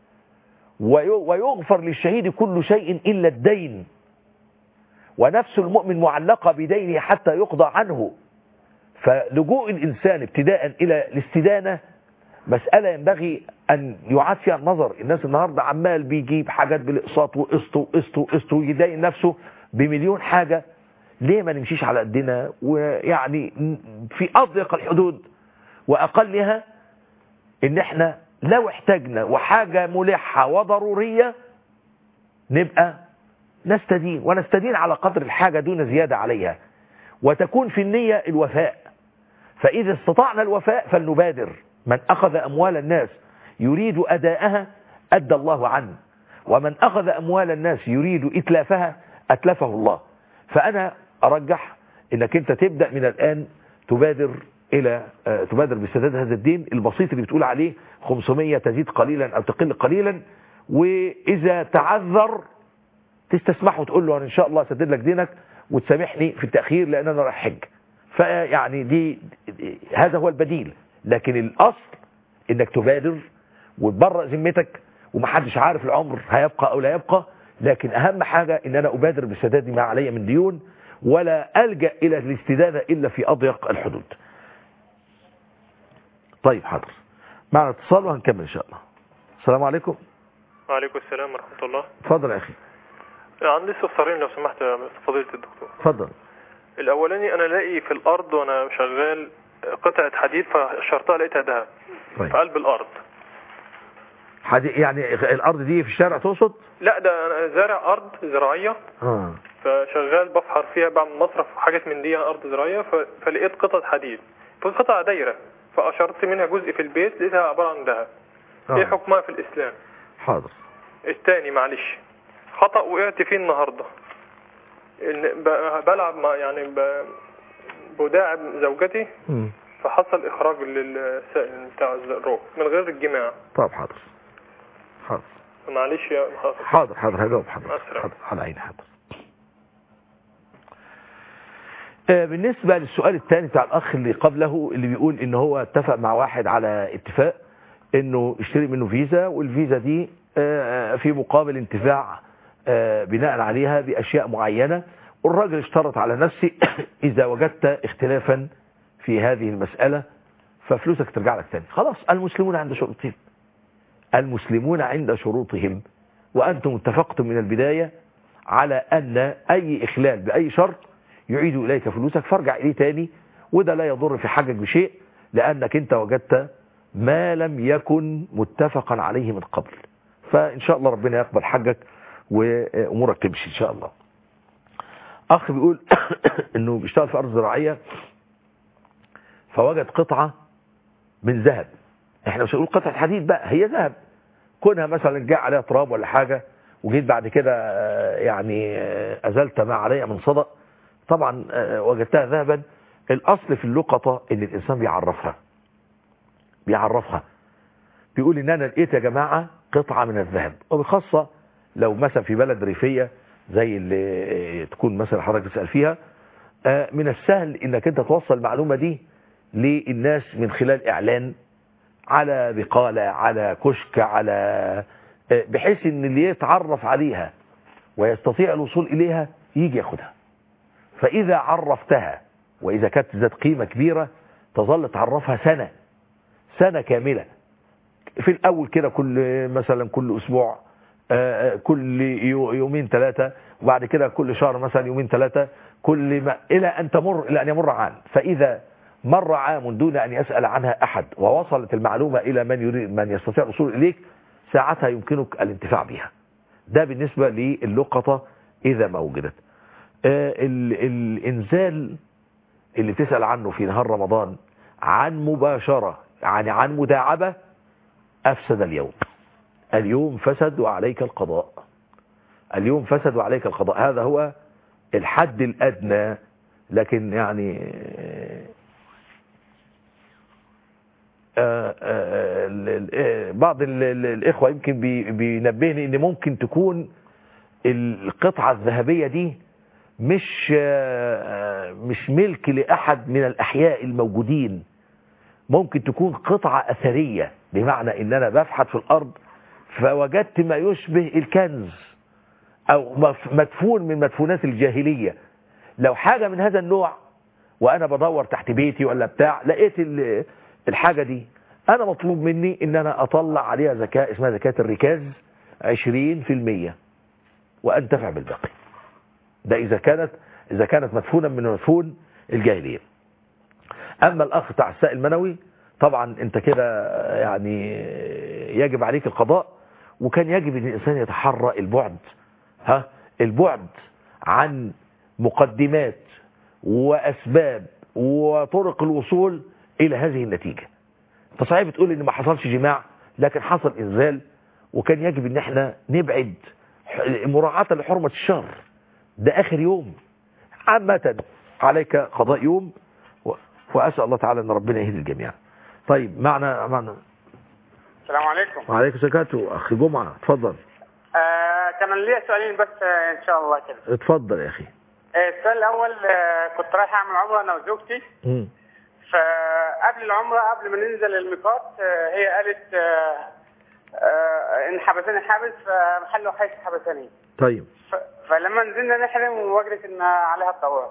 ويغفر للشهيد كل شيء إلا الدين، ونفس المؤمن معلقة بدينه حتى يقضى عنه. فلجوء الإنسان ابتداء إلى الاستدانة مسألة ينبغي أن يعاد فيها النظر. الناس النهاردة عمال بيجيب حاجات بالإقساط وقسط ويدين نفسه بمليون حاجة. ليه ما نمشيش على قدنا، ويعني في أضيق الحدود وأقلها إن احنا لو احتاجنا وحاجة ملحة وضرورية نبقى نستدين، ونستدين على قدر الحاجة دون زيادة عليها، وتكون في النية الوفاء. فإذا استطعنا الوفاء فلنبادر. من أخذ أموال الناس يريد أداءها أدى الله عنه، ومن أخذ أموال الناس يريد إتلافها أتلفه الله. فأنا أرجح أنك أنت تبدأ من الآن تبادر بسداد هذا الدين البسيط اللي بتقول عليه 500 تزيد قليلا أو تقل قليلا. وإذا تعذر تستسمح وتقول له أنا إن شاء الله أسدد لك دينك وتسامحني في التأخير لأن أنا رايح حج. فيعني هذا هو البديل. لكن الأصل إنك تبادر وتبرأ ذمتك، ومحدش عارف العمر هيبقى أو لا يبقى. لكن أهم حاجة إن أنا أبادر بسداد ما علي من ديون، ولا ألجأ إلى الاستدانة إلا في أضيق الحدود. طيب حاضر، معنا اتصال وهنكمل إن شاء الله. السلام عليكم. وعليكم السلام ورحمة الله. اتفضل يا أخي. عندي استفسارين لو سمحت يا فضيلة الدكتور. اتفضل. الأولاني أنا لاقي في الأرض وأنا شغال قطعة حديد فشرطها لقيتها دهب في قلب الأرض. يعني الأرض دي في الشارع تقصد؟ لا، ده أنا زارع أرض زراعية. فشغال بفحر فيها، بعمل مصرف وحاجات من دي، أرض زراعية. فلقيت قطعة حديد، قطعة دايرة، فأشرت منها جزء في البيت لقيتها عبارة عن دهب. إيه حكمها في الإسلام؟ حاضر. الثاني معلش خطأ وقعت فيه النهاردة، بلعب يعني بداعب زوجتي، فحصل إخراج للسائل بتاع الروح من غير الجماع. طب حاضر معلش يا حاضر هجاوب. حاضر على عيني. حاضر. بالنسبة للسؤال الثاني بتاع الأخ اللي قبله اللي بيقول إن هو اتفق مع واحد على اتفاق إنه يشتري منه فيزا، والفيزا دي في مقابل انتفاع بناء عليها بأشياء معينة، والراجل اشترط على نفسه إذا وجدت اختلافا في هذه المسألة ففلوسك ترجع لك تاني. خلاص، المسلمون عند شروطهم، وأنتم اتفقتم من البداية على أن أي إخلال بأي شرط يعيد إليك فلوسك، فارجع إليه تاني، وده لا يضر في حقك بشيء، لأنك أنت وجدت ما لم يكن متفقا عليه من قبل. فإن شاء الله ربنا يقبل حقك وأمورك تمشي إن شاء الله. أخ بيقول إنه بيشتغل في أرض زراعية فوجد قطعة من ذهب. إحنا مش هنقول قطعة حديد بقى، هي ذهب، كونها مثلا جاء عليها تراب ولا حاجة وجيت بعد كده يعني أزلت ما عليها من صدق، طبعا وجدتها ذهبا. الأصل في اللقطة إن الإنسان بيعرفها، بيقول إن أنا لقيت يا جماعة قطعة من الذهب. وبخاصة لو مثلا في بلد ريفية زي اللي تكون مثلا حضرتك تسأل فيها، من السهل إنك أنت توصل المعلومة دي للناس من خلال إعلان على بقالة، على كشك، على بحيث إن اللي يتعرف عليها ويستطيع الوصول إليها يجي ياخدها. فإذا عرفتها، وإذا كانت ذات قيمة كبيرة، تظل تعرفها سنة كاملة. في الأول كده مثلا كل أسبوع، كل يومين 3، وبعد كده كل شهر مثلا يومين 3، إلى أن يمر عام. فإذا مر عام دون أن يسأل عنها أحد ووصلت المعلومة إلى من يستطيع الوصول إليك، ساعتها يمكنك الانتفاع بها. ده بالنسبة للقطة إذا ما وجدت. الإنزال اللي بتسأل عنه في نهار رمضان عن مباشرة، يعني عن مداعبة، أفسد اليوم فسد وعليك القضاء. هذا هو الحد الأدنى. لكن يعني بعض الإخوة يمكن بينبهني إن ممكن تكون القطعة الذهبية دي مش ملك لأحد من الأحياء الموجودين، ممكن تكون قطعة أثرية، بمعنى إن أنا بفحت في الأرض فوجدت ما يشبه الكنز أو مدفون من مدفونات الجاهلية. لو حاجة من هذا النوع وأنا بدور تحت بيتي ولا بتاع لقيت الحاجة دي، أنا مطلوب مني إن أنا أطلع عليها زكاة اسمها زكاة الركاز 20% وأنتفع بالباقي. ده إذا كانت مدفونة من مدفون الجاهلية. أما الأخ بتاع السائل المنوي طبعا أنت كده يعني يجب عليك القضاء، وكان يجب أن الإنسان يتحرى البعد عن مقدمات وأسباب وطرق الوصول إلى هذه النتيجة. انت صحيح بتقول ان ما حصلش جماع، لكن حصل انزال، وكان يجب ان احنا نبعد مراعاة لحرمة الشهر. ده اخر يوم، عامة عليك قضاء يوم، واسأل الله تعالى ان ربنا يهدي الجميع. طيب معنا السلام عليكم. وعليكم السلام. اخي جمعة اتفضل. كان لي سؤالين بس ان شاء الله كده. اتفضل يا اخي. السؤال الاول، كنت رايح اعمل عمره انا وزوجتي. فقبل العمره قبل ما ننزل الميقات هي قالت ان حبسني حابس فمحله حيث حبسني. طيب. فلما نزلنا نحرم وجدت ان عليها الدوره.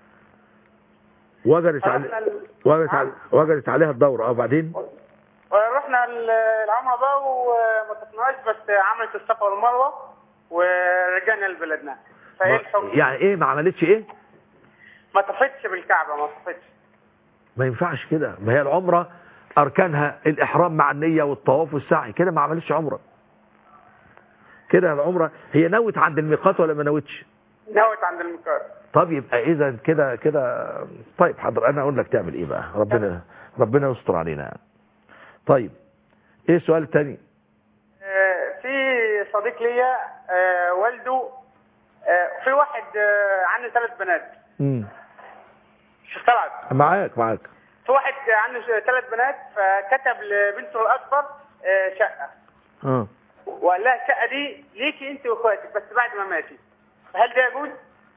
وجدت عليها الدوره. وبعدين رحنا العمره بقى وما طفناش، بس عملت الصفا والمروه ورجعنا لبلدنا. فايه الحكم؟ يعني ايه ما عملتش ايه؟ ما طفتش بالكعبه، ما طفتش. ما ينفعش كده، ما هي العمره اركانها الاحرام مع النيه والطواف والسعي، كده ما عملتش عمره. كده العمره هي نوت عند الميقات ولا ما نوتش؟ نوت عند الميقات. طب يبقى اذا كده طيب حاضر، انا اقول لك تعمل ايه بقى. ربنا يستر علينا. طيب ايه السؤال الثاني؟ في صديق ليا والده في واحد عنده 3 بنات. شيخ طلعت معاك. في واحد عنده 3 بنات، فكتب لبنته الاكبر شقه. وقال لها الشقه دي ليكي انت واخواتك بس بعد ما ماتي. فهل ده يجوز؟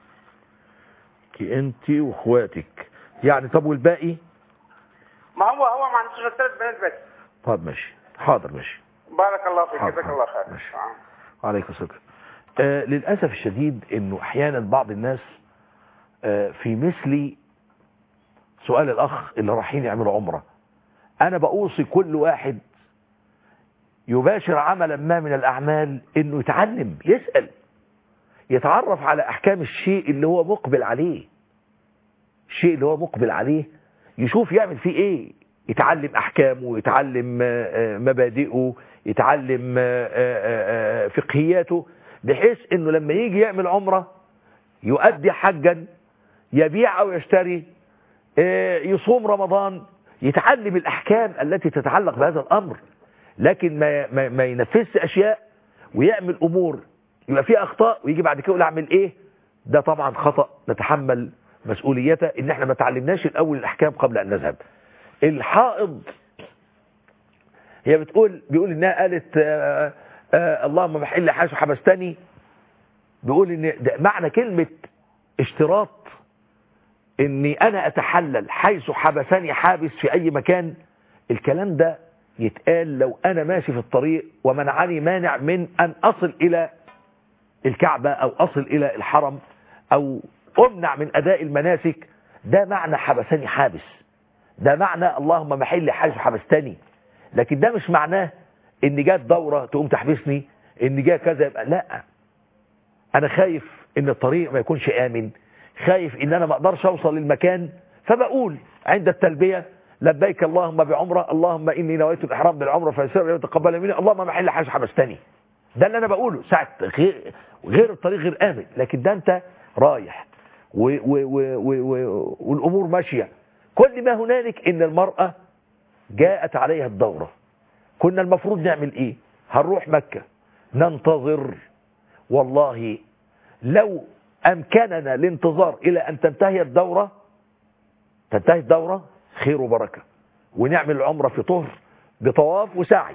انت واخواتك يعني. طب والباقي؟ ما هو ما عندوش 3 بنات بس. طب ماشي، حاضر ماشي. بارك الله فيك، جزاك الله خير. ماشي. وعليكم السلام. للأسف الشديد انه احيانا بعض الناس في مثل سؤال الاخ اللي رايحين يعملوا عمرة، انا بأوصي كل واحد يباشر عملا ما من الاعمال انه يتعلم، يسأل، يتعرف على احكام الشيء اللي هو مقبل عليه. الشيء اللي هو مقبل عليه يشوف يعمل فيه ايه، يتعلم احكامه، يتعلم مبادئه، يتعلم فقهياته، بحيث انه لما يجي يعمل عمرة يؤدي حجا، يبيع او يشتري، يصوم رمضان، يتعلم الاحكام التي تتعلق بهذا الامر. لكن ما ينفذش اشياء ويعمل امور يبقى فيها اخطاء ويجي بعد كده يقول اعمل ايه. ده طبعا خطأ نتحمل مسؤوليته، ان احنا ما تعلمناش الاول الاحكام قبل ان نذهب. الحائض هي بيقول انها قالت اللهم محل حيث حبستني. بيقول ان معنى كلمة اشتراط اني انا اتحلل حيث حبسني حابس في اي مكان، الكلام ده يتقال لو انا ماشي في الطريق ومنعني مانع من ان اصل الى الكعبة او اصل الى الحرم او امنع من اداء المناسك. ده معنى حبسني حابس، ده معنى اللهم محل حيث حبستني. لكن ده مش معناه ان جات دورة تقوم تحبسني، ان جاء كذا يبقى لا. انا خايف ان الطريق ما يكونش امن، خايف ان انا ما اقدرش اوصل للمكان، فبقول عند التلبية لبيك اللهم بعمرة، اللهم اني نويت الاحرام بالعمرة فيسر يتقبل مني، اللهم محل حيث حبستني. ده اللي انا بقوله ساعة غير الطريق غير امن. لكن ده انت رايح والامور ماشية. كل ما هنالك ان المرأة جاءت عليها الدورة، كنا المفروض نعمل ايه؟ هنروح مكة ننتظر. والله لو امكننا الانتظار الى ان تنتهي الدورة خير وبركة، ونعمل العمرة في طهر بطواف وسعي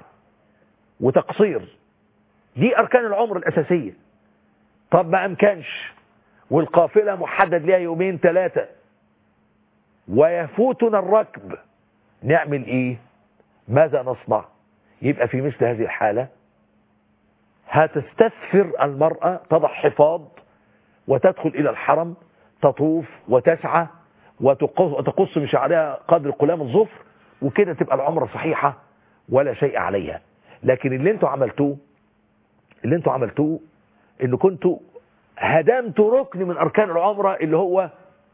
وتقصير. دي اركان العمر الاساسية. طب ما امكنش والقافلة محدد لها يومين 3 ويفوتنا الركب، نعمل ايه؟ ماذا نصنع؟ يبقى في مثل هذه الحالة هتستسفر المرأة، تضع حفاظ وتدخل إلى الحرم، تطوف وتسعى وتقص من شعرها قدر قلام الظفر، وكده تبقى العمرة صحيحة ولا شيء عليها. لكن اللي انتوا عملتوه انه كنتوا هدمتوا ركن من أركان العمرة اللي هو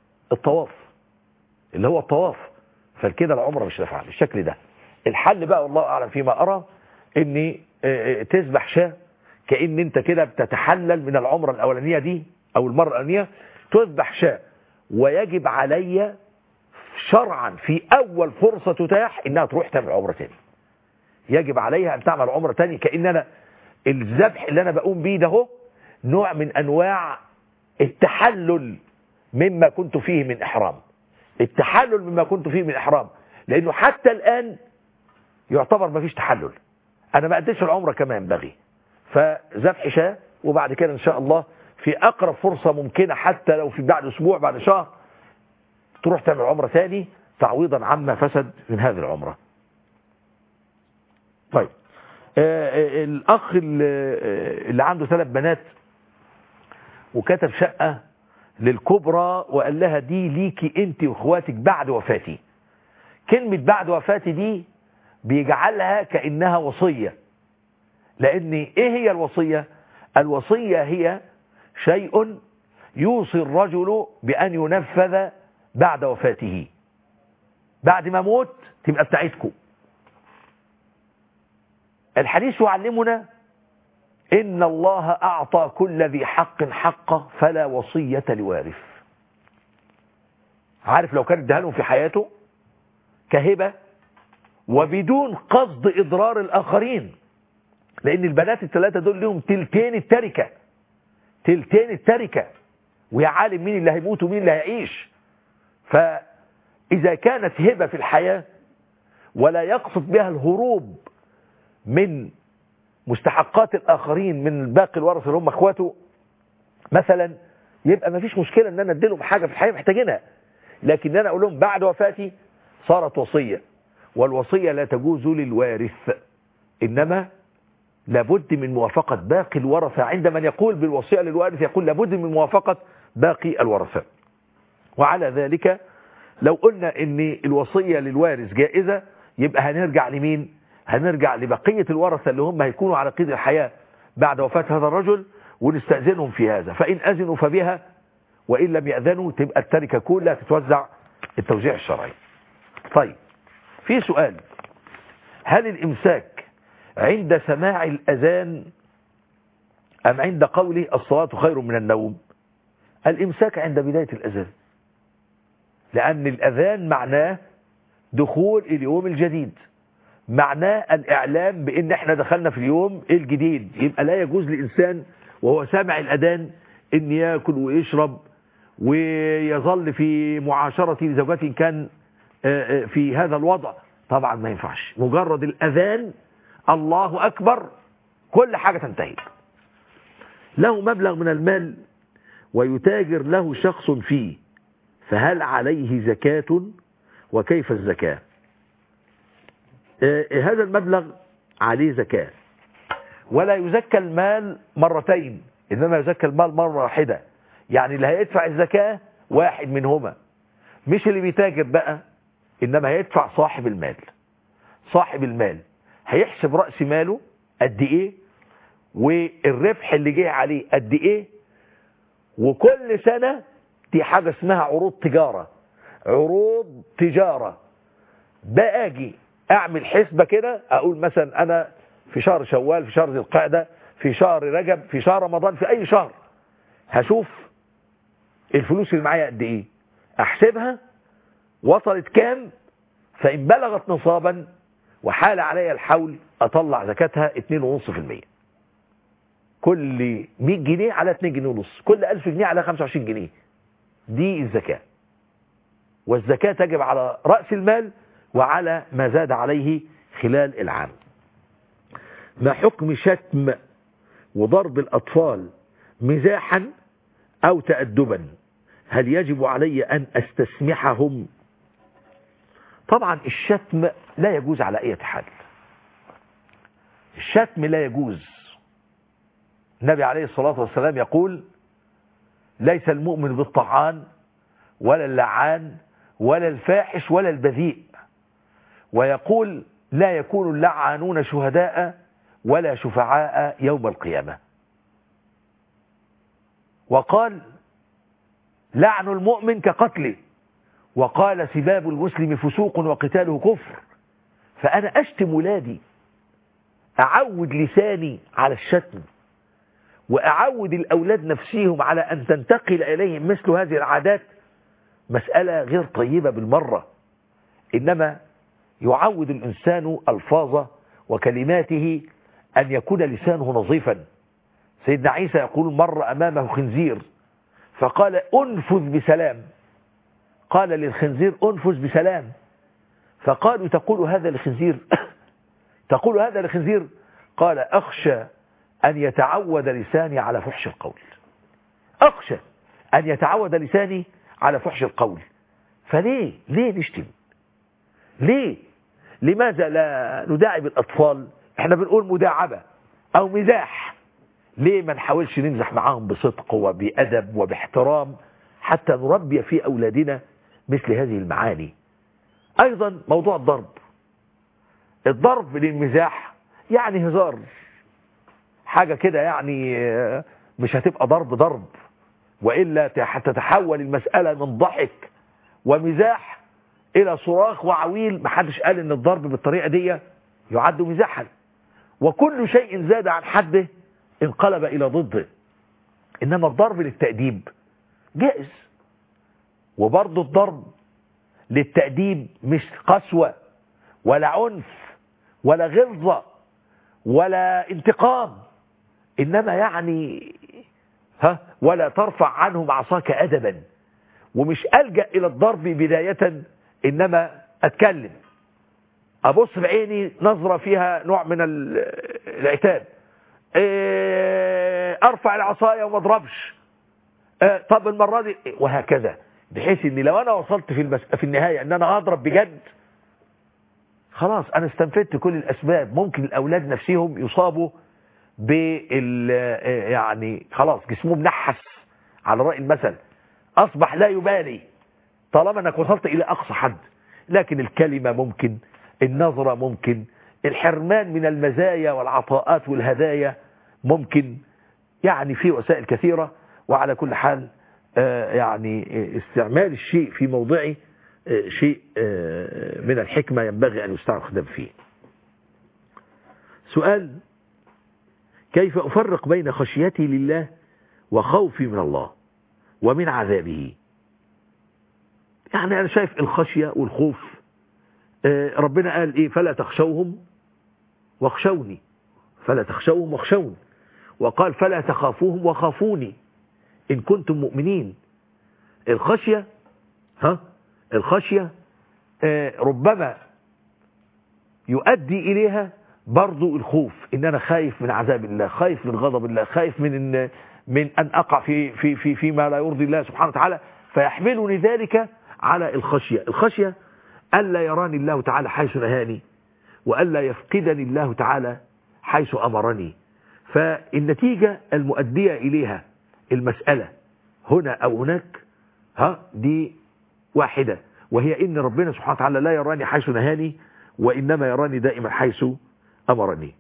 الطواف، فكده العمرة مش نافعة بالشكل ده. الحل بقى والله أعلم فيما أرى إني تذبح شاة، كأن أنت كده بتتحلل من العمرة الأولانية دي أو المرة الأولانية، تذبح شاة. ويجب علي شرعا في أول فرصة تتاح إنها تروح تعمل عمرة تاني، يجب عليها أن تعمل عمرة تاني، كأن أنا الذبح اللي أنا بقوم بيه ده نوع من أنواع التحلل مما كنت فيه من إحرام، لأنه حتى الآن يعتبر ما فيش تحلل، أنا ما أديش العمرة كما ينبغي. فذبح شاة، وبعد كده إن شاء الله في أقرب فرصة ممكنة، حتى لو في بعد أسبوع بعد شهر، تروح تعمل عمرة ثاني تعويضا عما فسد من هذه العمرة. طيب الأخ اللي عنده 3 بنات وكتب شقة للكبرى وقال لها دي ليكي انت واخواتك بعد وفاتي. كلمة بعد وفاتي دي بيجعلها كأنها وصية، لأن ايه هي الوصية؟ الوصية هي شيء يوصي الرجل بأن ينفذ بعد وفاته، بعد ما موت تبقى بتاعتكم. الحديث يعلمنا إن الله أعطى كل ذي حق حقه فلا وصية لوارث. عارف لو كان اداها لهم في حياته كهبة وبدون قصد إضرار الآخرين، لأن البنات ال3 دول لهم تلتين التركة، ويا عالم مين اللي هيموت ومين اللي هيعيش. فإذا كانت هبة في الحياة ولا يقصد بها الهروب من مستحقات الآخرين من باقي الورثة اللي هم اخواته مثلا، يبقى ما فيش مشكلة ان انا اديلهم حاجة في الحياة محتاجينها. لكن انا اقول لهم بعد وفاتي صارت وصية، والوصية لا تجوز للوارث، انما لابد من موافقة باقي الورثة. عندما يقول بالوصية للوارث يقول لابد من موافقة باقي الورثة. وعلى ذلك لو قلنا ان الوصية للوارث جائزة، يبقى هنرجع لمين؟ هنرجع لبقية الورثة اللي هم هيكونوا على قيد الحياة بعد وفاة هذا الرجل، ونستأذنهم في هذا، فإن أذنوا فبها، وإن لم يأذنوا تبقى التركة كلها تتوزع التوزيع الشرعي. طيب في سؤال، هل الإمساك عند سماع الأذان أم عند قوله الصلاة خير من النوم؟ الإمساك عند بداية الأذان، لأن الأذان معناه دخول اليوم الجديد، معناه الإعلام بأن احنا دخلنا في اليوم الجديد. يبقى لا يجوز لإنسان وهو سامع الأذان أن يأكل ويشرب ويظل في معاشرة لزوجته كان في هذا الوضع، طبعا ما ينفعش. مجرد الأذان الله أكبر كل حاجة تنتهي. له مبلغ من المال ويتاجر له شخص فيه، فهل عليه زكاة وكيف الزكاة؟ هذا المبلغ عليه زكاة، ولا يزكى المال مرتين، إنما يزكى المال مرة واحدة. يعني اللي هيدفع الزكاة واحد منهما، مش اللي بيتاجر بقى، إنما هيدفع صاحب المال. صاحب المال هيحسب رأس ماله قد إيه، والربح اللي جه عليه قد إيه، وكل سنة دي حاجة اسمها عروض تجارة. باجي اعمل حسبة كده، اقول مثلا انا في شهر شوال، في شهر ذي القعدة، في شهر رجب، في شهر رمضان، في اي شهر هشوف الفلوس اللي معايا قد ايه، احسبها وصلت كام، فان بلغت نصابا وحال عليا الحول اطلع زكاتها 2.5%. كل 100 جنيه على 2.5 جنيه، كل 1000 جنيه على 25 جنيه، دي الزكاة. والزكاة تجب على رأس المال وعلى ما زاد عليه خلال العام. ما حكم شتم وضرب الأطفال مزاحا أو تأدبا هل يجب علي أن أستسمحهم؟ طبعا الشتم لا يجوز على أي حال. الشتم لا يجوز. النبي عليه الصلاة والسلام يقول ليس المؤمن بالطعان ولا اللعان ولا الفاحش ولا البذيء، ويقول لا يكون اللعانون شهداء ولا شفعاء يوم القيامة. وقال لعن المؤمن كقتله، وقال سباب المسلم فسوق وقتاله كفر. فأنا أشتم ولادي، أعود لساني على الشتم، وأعود الأولاد نفسيهم على أن تنتقل إليهم مثل هذه العادات، مسألة غير طيبة بالمرة. إنما يعود الإنسان ألفاظه وكلماته أن يكون لسانه نظيفا. سيدنا عيسى يقول مر أمامه خنزير فقال أنفذ بسلام، قال للخنزير أنفذ بسلام، فقالوا تقول هذا لخنزير تقول هذا لخنزير؟ قال أخشى أن يتعود لساني على فحش القول، أخشى أن يتعود لساني على فحش القول. فليه نشتم؟ لماذا لا نداعب الأطفال؟ احنا بنقول مداعبة أو مزاح، ليه ما نحاولش نمزح معاهم بصدق وبأدب وباحترام حتى نربي في أولادنا مثل هذه المعاني؟ أيضا موضوع الضرب للمزاح يعني هزار، حاجة كده يعني مش هتبقى ضرب، وإلا تتحول المسألة من ضحك ومزاح إلى صراخ وعويل. محدش قال إن الضرب بالطريقة دي يعد مزاحا، وكل شيء زاد عن حده انقلب إلى ضده. إنما الضرب للتأديب جائز، وبرضه الضرب للتأديب مش قسوة ولا عنف ولا غلظة ولا انتقام، إنما يعني ولا ترفع عنهم عصاك أدبا. ومش ألجأ إلى الضرب بداية، إنما أتكلم أبص بعيني نظرة فيها نوع من العتاب، أرفع العصاية وما أضربش، طب المرة دي، وهكذا، بحيث إن لو أنا وصلت في النهاية إن أنا أضرب بجد، خلاص أنا استنفدت كل الأسباب. ممكن الأولاد نفسهم يصابوا يعني خلاص جسمهم نحس على رأي المثل، أصبح لا يبالي طالما أنك وصلت إلى أقصى حد. لكن الكلمة ممكن، النظرة ممكن، الحرمان من المزايا والعطاءات والهدايا ممكن، يعني في وسائل كثيرة. وعلى كل حال يعني استعمال الشيء في موضعه شيء من الحكمة ينبغي أن يستخدم فيه. سؤال: كيف أفرق بين خشيتي لله وخوفي من الله ومن عذابه؟ يعني أنا شايف الخشية والخوف، ربنا قال إيه؟ فلا تخشوهم واخشوني، فلا تخشوهم واخشوني، وقال فلا تخافوهم وخافوني إن كنتم مؤمنين. الخشية ربما يؤدي إليها برضو الخوف، إن أنا خايف من عذاب الله، خايف من غضب الله، خايف من أن أقع فيما لا يرضي الله سبحانه وتعالى، فيحملني ذلك على الخشية. الخشية ألا يراني الله تعالى حيث نهاني، وألا يفقدني الله تعالى حيث أمرني. فالنتيجة المؤدية إليها المسألة هنا أو هناك دي واحدة، وهي إن ربنا سبحانه وتعالى لا يراني حيث نهاني، وإنما يراني دائما حيث أمرني.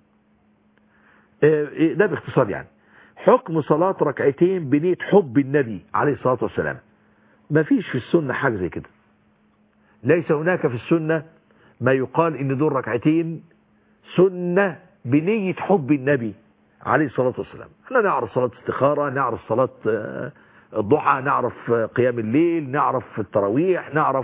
ده باختصار. يعني حكم صلاة ركعتين بنية حب النبي عليه الصلاة والسلام، ما فيش في السنة حاجة زي كده. ليس هناك في السنة ما يقال إن دول ركعتين سنة بنية حب النبي عليه الصلاة والسلام. احنا نعرف صلاة استخارة، نعرف صلاة الضحى، نعرف قيام الليل، نعرف التراويح، نعرف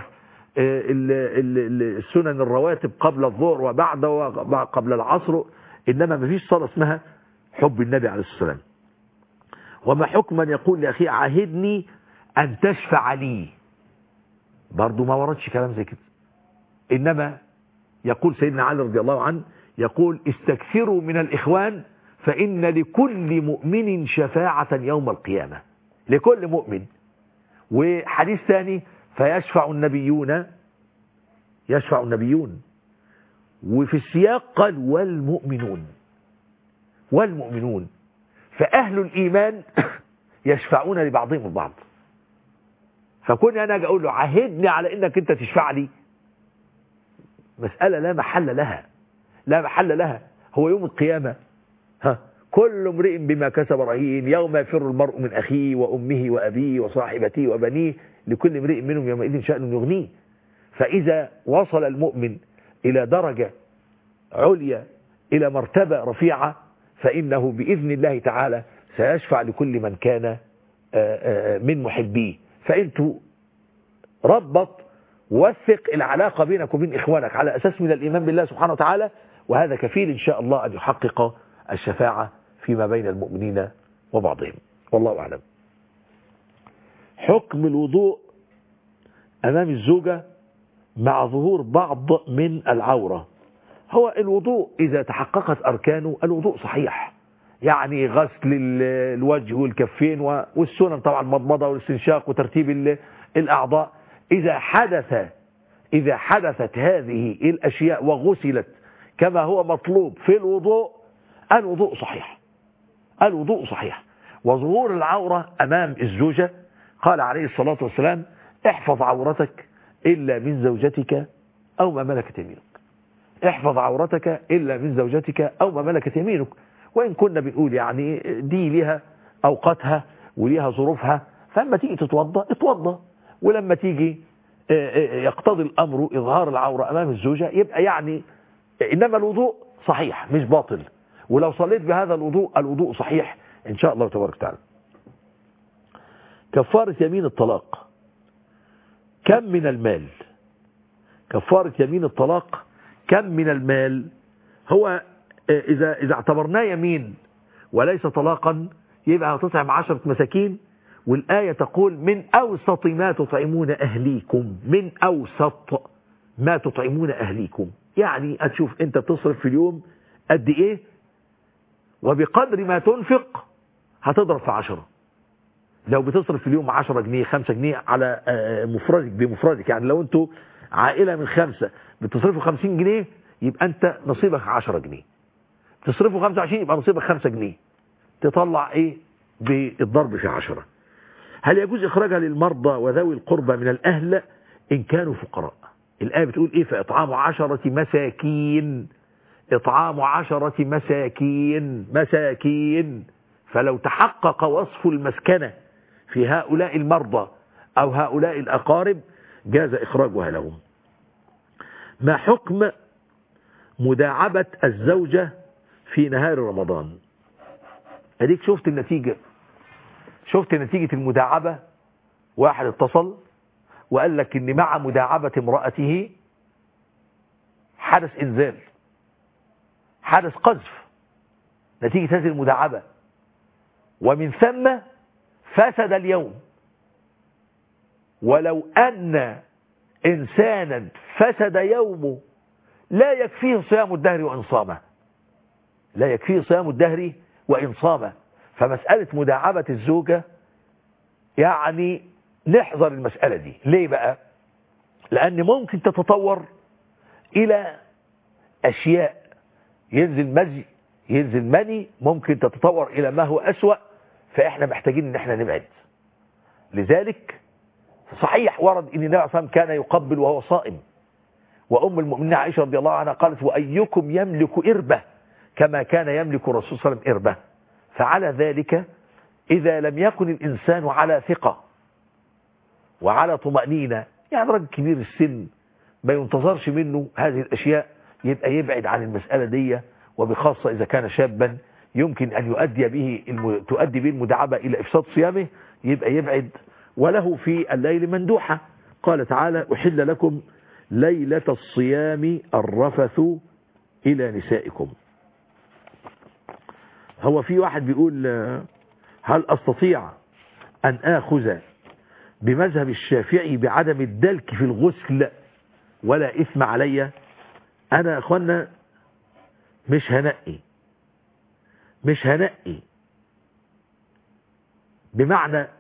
السنن الرواتب قبل الظهر وبعده وقبل العصر، إنما ما فيش صلاة اسمها حب النبي عليه الصلاة والسلام. وما حكم من يقول لأخي عاهدني أن تشفع لي؟ برضو ما وردش كلام زي كده. إنما يقول سيدنا علي رضي الله عنه، يقول استكثروا من الإخوان فإن لكل مؤمن شفاعة يوم القيامة. لكل مؤمن. وحديث ثاني فيشفع النبيون، يشفع النبيون، وفي السياق قال والمؤمنون، والمؤمنون، فأهل الإيمان يشفعون لبعضهم البعض. فكون أنا أجي أقول له عهدني على إنك أنت تشفع لي، مسألة لا محل لها، لا محل لها. هو يوم القيامة كل امرئ بما كسب رهين، يوم يفر المرء من أخيه وأمه وأبيه وصاحبته وبنيه لكل امرئ منهم يومئذ شأن يغنيه. فإذا وصل المؤمن إلى درجة عليا، إلى مرتبة رفيعة، فإنه بإذن الله تعالى سيشفع لكل من كان من محبيه. فأنتوا ربط وثق العلاقة بينك وبين إخوانك على أساس من الإيمان بالله سبحانه وتعالى، وهذا كفيل إن شاء الله أن يحقق الشفاعة فيما بين المؤمنين وبعضهم. والله أعلم. حكم الوضوء أمام الزوجة مع ظهور بعض من العورة. هو الوضوء إذا تحققت أركانه الوضوء صحيح، يعني غسل الوجه والكفين والسنن طبعا المضمضة والاستنشاق وترتيب الأعضاء. إذا حدثت هذه الأشياء وغسلت كما هو مطلوب في الوضوء، الوضوء صحيح، الوضوء صحيح. وظهور العورة أمام الزوجة قال عليه الصلاة والسلام احفظ عورتك إلا من زوجتك أو ما ملكت يمينك، احفظ عورتك إلا من زوجتك أو ما ملكت يمينك. وإن كنا بنقول يعني دي لها أوقاتها وليها ظروفها، فلما تيجي تتوضى اتوضى، ولما تيجي يقتضي الأمر إظهار العورة أمام الزوجة يبقى يعني، إنما الوضوء صحيح مش باطل، ولو صليت بهذا الوضوء الوضوء صحيح إن شاء الله تبارك وتعالى. كفارة يمين الطلاق كم من المال؟ كفارة يمين الطلاق كم من المال؟ هو إذا اعتبرناه يمين وليس طلاقا يبقى هتطعم 10 مساكين، والآية تقول من أوسط ما تطعمون أهليكم، من أوسط ما تطعمون أهليكم، يعني هتشوف أنت بتصرف في اليوم قد إيه، وبقدر ما تنفق هتضرب في 10. لو بتصرف في اليوم 10 جنيه 5 جنيه على مفردك بمفردك، يعني لو أنتوا عائلة من 5 بتصرفوا 50 جنيه يبقى أنت نصيبك 10 جنيه، تصرفوا 25 يبقى نصيبك 5 جنيه، تطلع إيه بالضرب في 10. هل يجوز إخراجها للمرضى وذوي القربى من الأهل إن كانوا فقراء؟ الآية بتقول إيه؟ فإطعام 10 مساكين، إطعام 10 مساكين. فلو تحقق وصف المسكنة في هؤلاء المرضى أو هؤلاء الأقارب جاز إخراجها لهم. ما حكم مداعبة الزوجة في نهار رمضان؟ أديك شفت النتيجة، شفت نتيجة المداعبة. واحد اتصل وقال لك إن مع مداعبة امرأته حدث إنزال، حدث قذف نتيجة هذه المداعبة، ومن ثم فسد اليوم. ولو أن إنسانا فسد يومه لا يكفيه صيام الدهر وإن صامه، لا يكفيه صيام الدهر وإن صامه. فمسألة مداعبة الزوجة يعني نحذر المسألة دي. ليه بقى؟ لأن ممكن تتطور إلى أشياء، ينزل مزي ينزل مني، ممكن تتطور إلى ما هو أسوأ، فإحنا محتاجين إن إحنا نبعد. لذلك صحيح ورد إن النبي صلى الله عليه وسلم كان يقبل وهو صائم، وأم المؤمنين عائشة رضي الله عنها قالت وأيكم يملك إربة كما كان يملك الرسول صلى الله عليه وسلم إربة. فعلى ذلك إذا لم يكن الإنسان على ثقة وعلى طمأنينة، يعني راجل كبير السن ما ينتظرش منه هذه الأشياء، يبقى يبعد عن المسألة دي، وبخاصة إذا كان شابا يمكن أن تؤدي به المداعبة إلى إفساد صيامه، يبقى يبعد. وله في الليل مندوحة، قال تعالى أحل لكم ليلة الصيام الرفث إلى نسائكم. هو في واحد بيقول هل أستطيع أن آخذ بمذهب الشافعي بعدم الدلك في الغسل ولا إثم علي؟ أنا يا أخوانا مش هنقي، بمعنى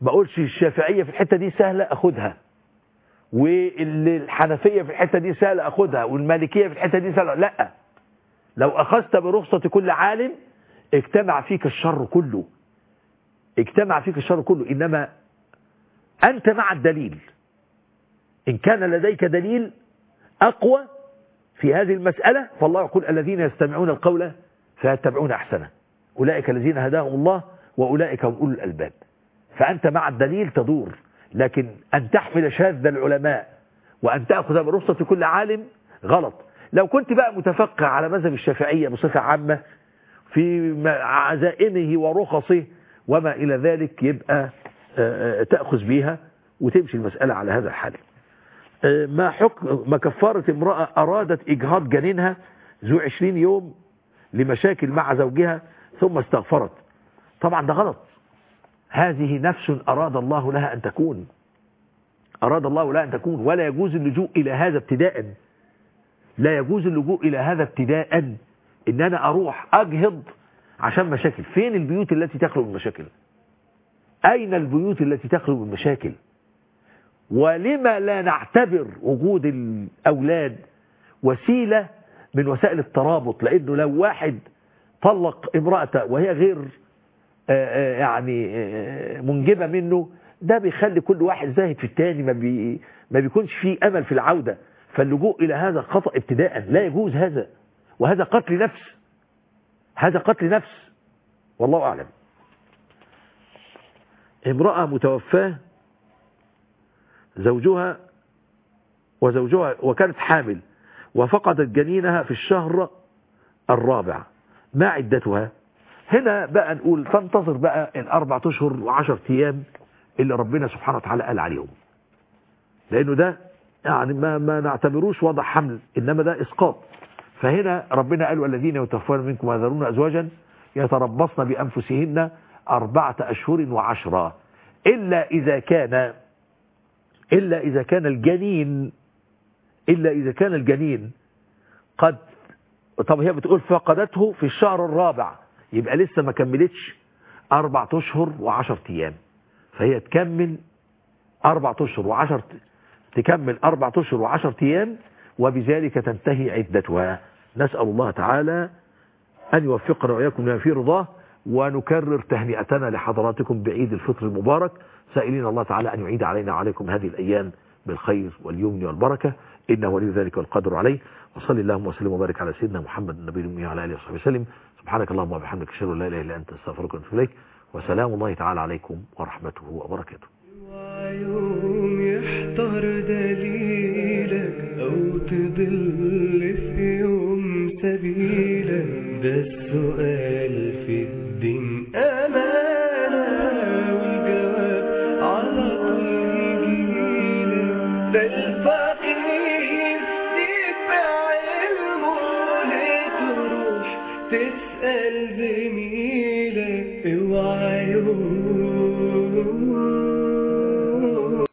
ما اقولش الشافعية في الحتة دي سهلة اخدها، والحنفية في الحتة دي سهلة اخدها، والمالكية في الحتة دي سهلة. لا، لو اخذت برخصة كل عالم اجتمع فيك الشر كله، اجتمع فيك الشر كله. انما انت مع الدليل، ان كان لديك دليل اقوى في هذه المسألة فالله يقول الذين يستمعون القول فيتبعون احسنه اولئك الذين هداهم الله واولئك هم اولو الالباب. فانت مع الدليل تدور، لكن ان تحمل شاذ العلماء وان تأخذ برخصة كل عالم غلط. لو كنت بقى متفقه على مذهب الشافعية بصفة عامة في عزائمه ورخصه وما إلى ذلك يبقى تأخذ بيها وتمشي المسألة على هذا الحال. ما حكم ما كفارة امرأة أرادت إجهاض جنينها ذو 20 يوم لمشاكل مع زوجها ثم استغفرت؟ طبعا ده غلط. هذه نفس أراد الله لها أن تكون، أراد الله لها أن تكون، ولا يجوز اللجوء إلى هذا ابتداء. لا يجوز اللجوء إلى هذا ابتداء، إن أنا أروح أجهض عشان مشاكل. فين البيوت التي تخلو من مشاكل؟ أين البيوت التي تخلو من مشاكل؟ ولما لا نعتبر وجود الأولاد وسيلة من وسائل الترابط؟ لأنه لو واحد طلق امرأته وهي غير يعني منجبة منه، ده بيخلي كل واحد زاهد في التاني، ما بيكونش فيه أمل في العودة. فاللجوء إلى هذا خطأ ابتداء، لا يجوز هذا، وهذا قتل نفس، هذا قتل نفس والله أعلم. امرأة متوفاة زوجها وكانت حامل وفقدت جنينها في الشهر الرابع، ما عدتها؟ هنا بقى نقول تنتظر بقى ال4 أشهر و10 أيام اللي ربنا سبحانه وتعالى قال عليهم، لأنه ده يعني ما نعتبروش وضع حمل، إنما ده إسقاط. فهنا ربنا قال والذين يتوفون منكم ويذرون أزواجا يتربصن بأنفسهن 4 أشهر و10 إلا إذا كان الجنين قد، طب هي بتقول فقدته في الشهر الرابع، يبقى لسه ما كملتش 4 أشهر و10 أيام، فهي تكمل 4 أشهر و10 تكمل 4 أشهر و10 أيام، وبذلك تنتهي عدتها. نسأل الله تعالى أن يوفقنا وإياكم لما فيه رضاه، ونكرر تهنئتنا لحضراتكم بعيد الفطر المبارك، سائلين الله تعالى أن يعيد علينا وعليكم هذه الأيام بالخير واليمن والبركة، إنه ولي ذلك والقدر عليه. وصلي اللهم وسلم وبارك على سيدنا محمد النبي الأمي وعلى آله وصحبه وسلم. سبحانك اللهم وبحمدك أشهد أن لا إله إلا أنت أستغفرك وأتوب إليك، وسلام الله تعالى عليكم ورحمته وبركاته. يوم يحضر دليلك أو تضل في يوم سبيلك، ده السؤال في الدين أمانة، والجواب على طول يجيلك. ده الفقيه يتبع علمه لتروح تسأل زميلك. اوعى يوم